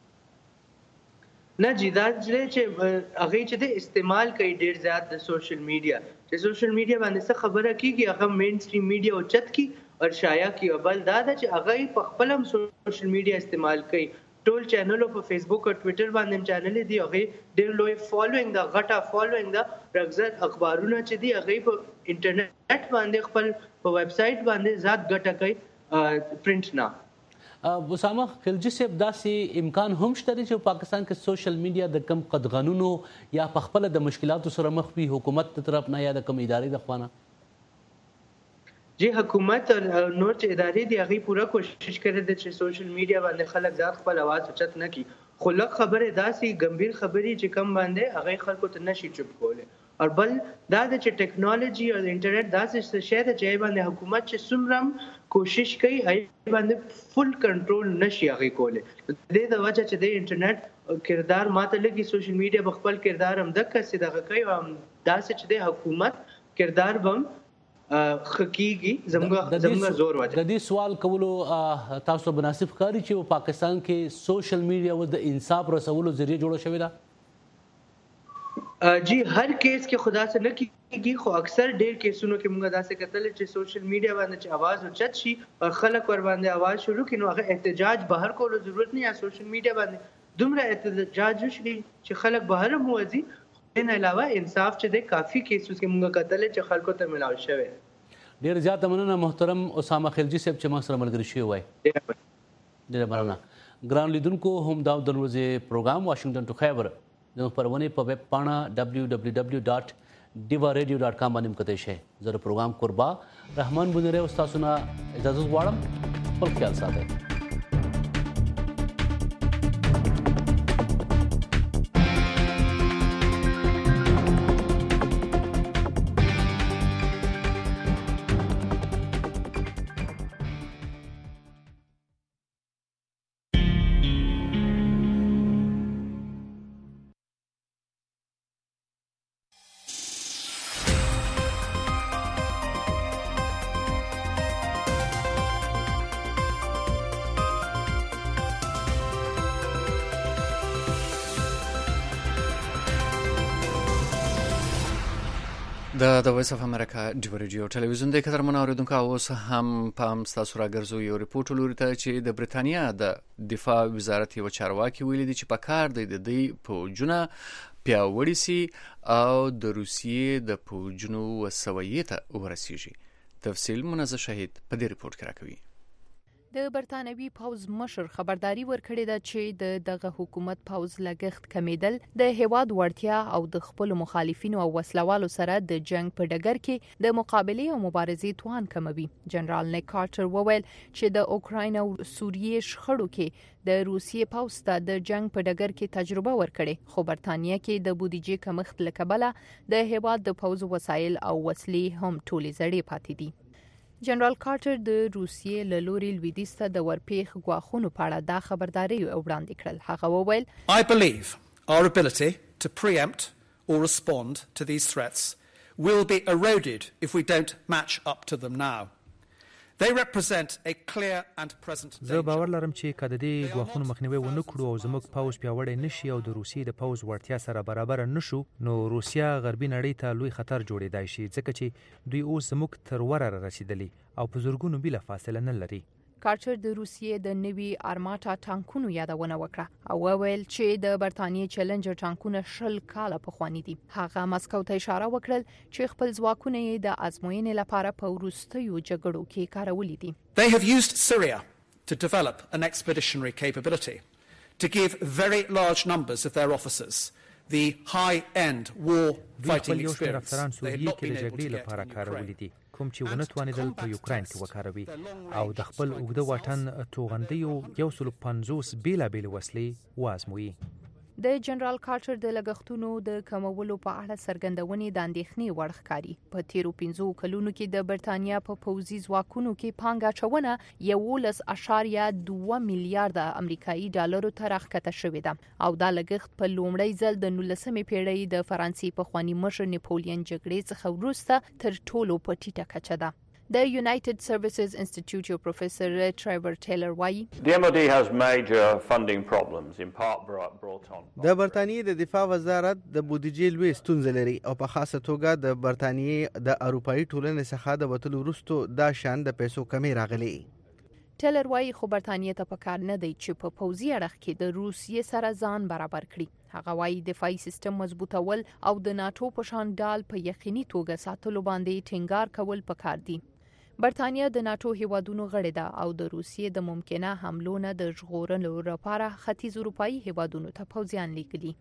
نه جی، دا چې هغې چې دی استعمال کوي ډېر زیات د سوشل میډیا، چې سوشل میډیا باندې څه خبره کېږي هغه مین سټریم میډیا اوچت کړي او شایع کړي. او بل دا ده چې هغه په خپل هم سوشل میډیا استعمال کوي. ټول چینلو په فیسبوک او ټویټر باندې هم چینلې دي، هغې ډېر لوی فالوینګ ده، غټه فالوینګ ده. اکثر اخبارونه چې دي هغې په انټرنیټ باندې خپل په ویب سایټ باندې ذات ګټه کوي، پرنټ نه. اسامه خلجي صاحب، داسې امکان هم شته دی چې پاکستان کې سوشل میډیا د کم قدغنونو یا په خپله د مشکلاتو سره مخ وي حکومت د طرف نه یا د کم ادارې د خوا نه؟ جی حکومت او نور چې ادارې دي هغې پوره کوشش کړی دی چې سوشل میډیا باندې خلک ذات خپل اواز اوچت نه کړي. خو لږ خبرې داسې ګمبیر خبرې چې کم باندې هغې خلکو ته نشي چوپ کولی. او بل دا ده چې ټیکنالوژي او انټرنیټ داسې شی ده چې هغې باندې حکومت چې څومره هم کوشش کوي هغې باندې فل کنټرول نشي هغې کولی. د دې د وجه چې د انټرنیټ کردار ماته لګي سوشل میډیا به خپل کردار هم دقسې دغه کوي او داسې چې د حکومت کردار به هم خکېږي زموږ زور وجه. د دې سوال کولو تاسو مناسب ښکاري چې په پاکستان کې سوشل میډیا اوس د انصاف رسولو ذریعه جوړه شوې ده؟ جی هر کیس کې خدا سے نه کیږي خو اکثر ډیر کیسونو کې موږ داسې کتل چې سوشل میډیا باندې چې आवाज اوچت شي او خلک ور باندې आवाज شروع کړي نو هغه احتجاج بهر کولو ضرورت نه یا سوشل میډیا باندې دومره احتجاج وشي چې خلک بهر موځي ان علاوه انصاف چې د کافي کیسز کې موږ کتل چې خلکو ته ملاو شوی ډیر زیات مننه محترم اسامه خلجی صاحب چې ما سره ملګری شوی وای ډیر مننه ګران لیدونکو هم دا د ورځې پروګرام واشنگټن ټو خیبر د خبرونه په ویب پاڼه دبلیو دبلیو دبلیو ډاٹ ډیوا ریډیو ډاٹ کام باندې مکتئ شئ زه د پروګرام قربا رحمان بنره استاد سنا اجازه غواړم خپل خیال ساتئ د د وایس اف امریکا ډیو ریډیو ټلویزیون د کتر منوریدونکو اوس هم پام ستاسو راګرځو یو ریپورت لوري ته چې د بریتانیا د دفاع وزارت یو چارواکي ویلي دي چې په کار دی د دې پوجونه پیاوړی سي او د روسیې د پوجونو وسویې ته ورسیږي تفصیل منزه شهید په دې ریپورت کې راکوي د برتانوي پوز مشر خبرداري ورکړې ده چې د دغه حکومت پوز لګښت کمیدل د هیواد وړتیا او د خپل مخالفینو او وسلوالو سره د جنگ په ډګر کې د مقابله او مبارزې توان کموي جنرال نیک کارټر وویل چې د اوکراین او سوریې شخړو کې د روسیې پوز ته د جنگ په ډګر کې تجربه ورکړي خو برتانیا کې د بودیجې کمښت لکبله د هیواد د پوز وسایل او وسلې هم ټولې زړې پاتې دي جنرال کارټر د روسیې له لوري لویدیځ ته د ورپېښ غواخونو په اړه دا خبرداري وړاندې کړل هغه وویل I believe our ability to preempt or respond to these threats will be eroded if we don't match up to them now. They represent a clear and present danger. زه باور لرم چې کله دې غواخونو مخنیوي ونه کړو او زموږ پوز پیاوړی نشي او د روسیې د پوز وړتیا سره برابر نشو نو روسیا غربي نړۍ ته لوی خطر جوړېدای شي ځکه چې دوی اوس زموږ تر وره رسیدلی او په زورګونو بلا فاصله نه لري کارټر د روسیې د نوي ارماټا ټانکونو یادونه وکړه او وویل چې د برتانیې چیلنجر ټانکونه شل کاله پخواني دي هغه مسکو ته اشاره وکړل چې خپل ځواکونه یې د ازموینې لپاره په وروستیو جګړو کې کارولي دي They have used Syria to develop an expeditionary capability to give very large numbers of their officers the high-end war fighting experience they had not been able to get in Ukraine. کوم چې ونه توانېدل په یوکراین کې وکاروي او د خپل اوږده واټن توغندیو یو سل پنځوس بیلابېلې وسلې وازموي د جنرال کارټر د لګښتونو د کمولو په اړه څرګندونې د اندېښنې وړ ښکاري په تیرو پنځو کلونو کې د برتانیا په پوځي ځواکونو کې پانګه اچونه یولس اعشاریه دوه میلیارډ امریکایي ډالرو ته راښکته شوې ده او دا لګښت په لومړی ځل د نولسمې پیړۍ د فرانسې پخواني مشر نپولین جګړې څخه وروسته تر ټولو په ټیټه کچه ده د یونایټډ سروسز انسټیټیوټ یو پروفیسور ټریور ټیلر وایي The M O D has major funding problems in part brought on د برتانیې د دفاع وزارت د بودیجې لوی ستونزې لري او په خاصه توګه د برتانیې د اروپאי ټولنې څخه د وټلو وروسته دا شان د پیسو کمی راغلي ټیلر وایي خو برتانیې ته پکار نه دی چې په پوځي اړخ کې د روسیې سره ځان برابر کړي هغه وایي دفاعي سیستم مضبوطول او د ناتو په شان ډال په یقیني توګه ساتلو باندې ټینګار کول پکار دي برتانیا د ناتو هیوادونو غړې ده او د روسیې د ممکنه حملو نه د ژغورلو لپاره ختیځ اروپאי هیوادونو ته پوځیان لیږلي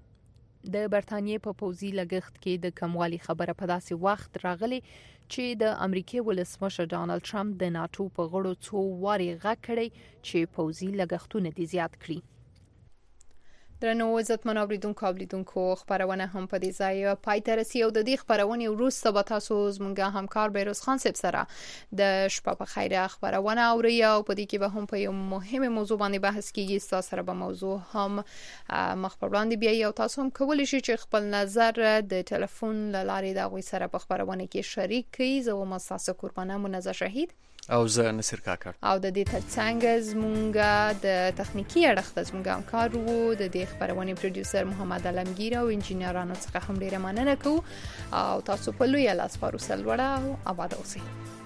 د برتانیې په پوځي لګښت کې د کموالي خبره په داسې وخت راغلي چې د امریکای ولسمشر ډانلډ ټرمپ د ناتو په غړو څو واري غږ کړی چې پوځي لګښتونه دي زیات کړي درنو عزتمن اوریدونکو اوریدونکو خبرونه هم په دې ځای پای ته رسي او د دې خبرونه وروسته به تاسو زموږ همکار بیروز خان صاحب سره د شپه په خیر خبرونه اوري او په دې کې به هم په یو مهمه موضوع باندې بحث کیږي تاسو سره به موضوع هم مخ پر وړاندې بیا یو تاسو هم کولی شئ چې خپل نظر د ټلیفون لارې د غوي سره په خبرونه کې شریک کړئ زه او تاسو قربانه منزه شهید او زه نصیر کاکړ. او د دې ترڅنګ زمونږ د تخنیکی اړخ ته زمونږ همکار وو د دې خبرونې پروډوسر محمد علمگیر او انجینرانو څخه هم ډیره مننه کوو او تاسو په لوی لاس پاروسل وړه او آباد اوسئ.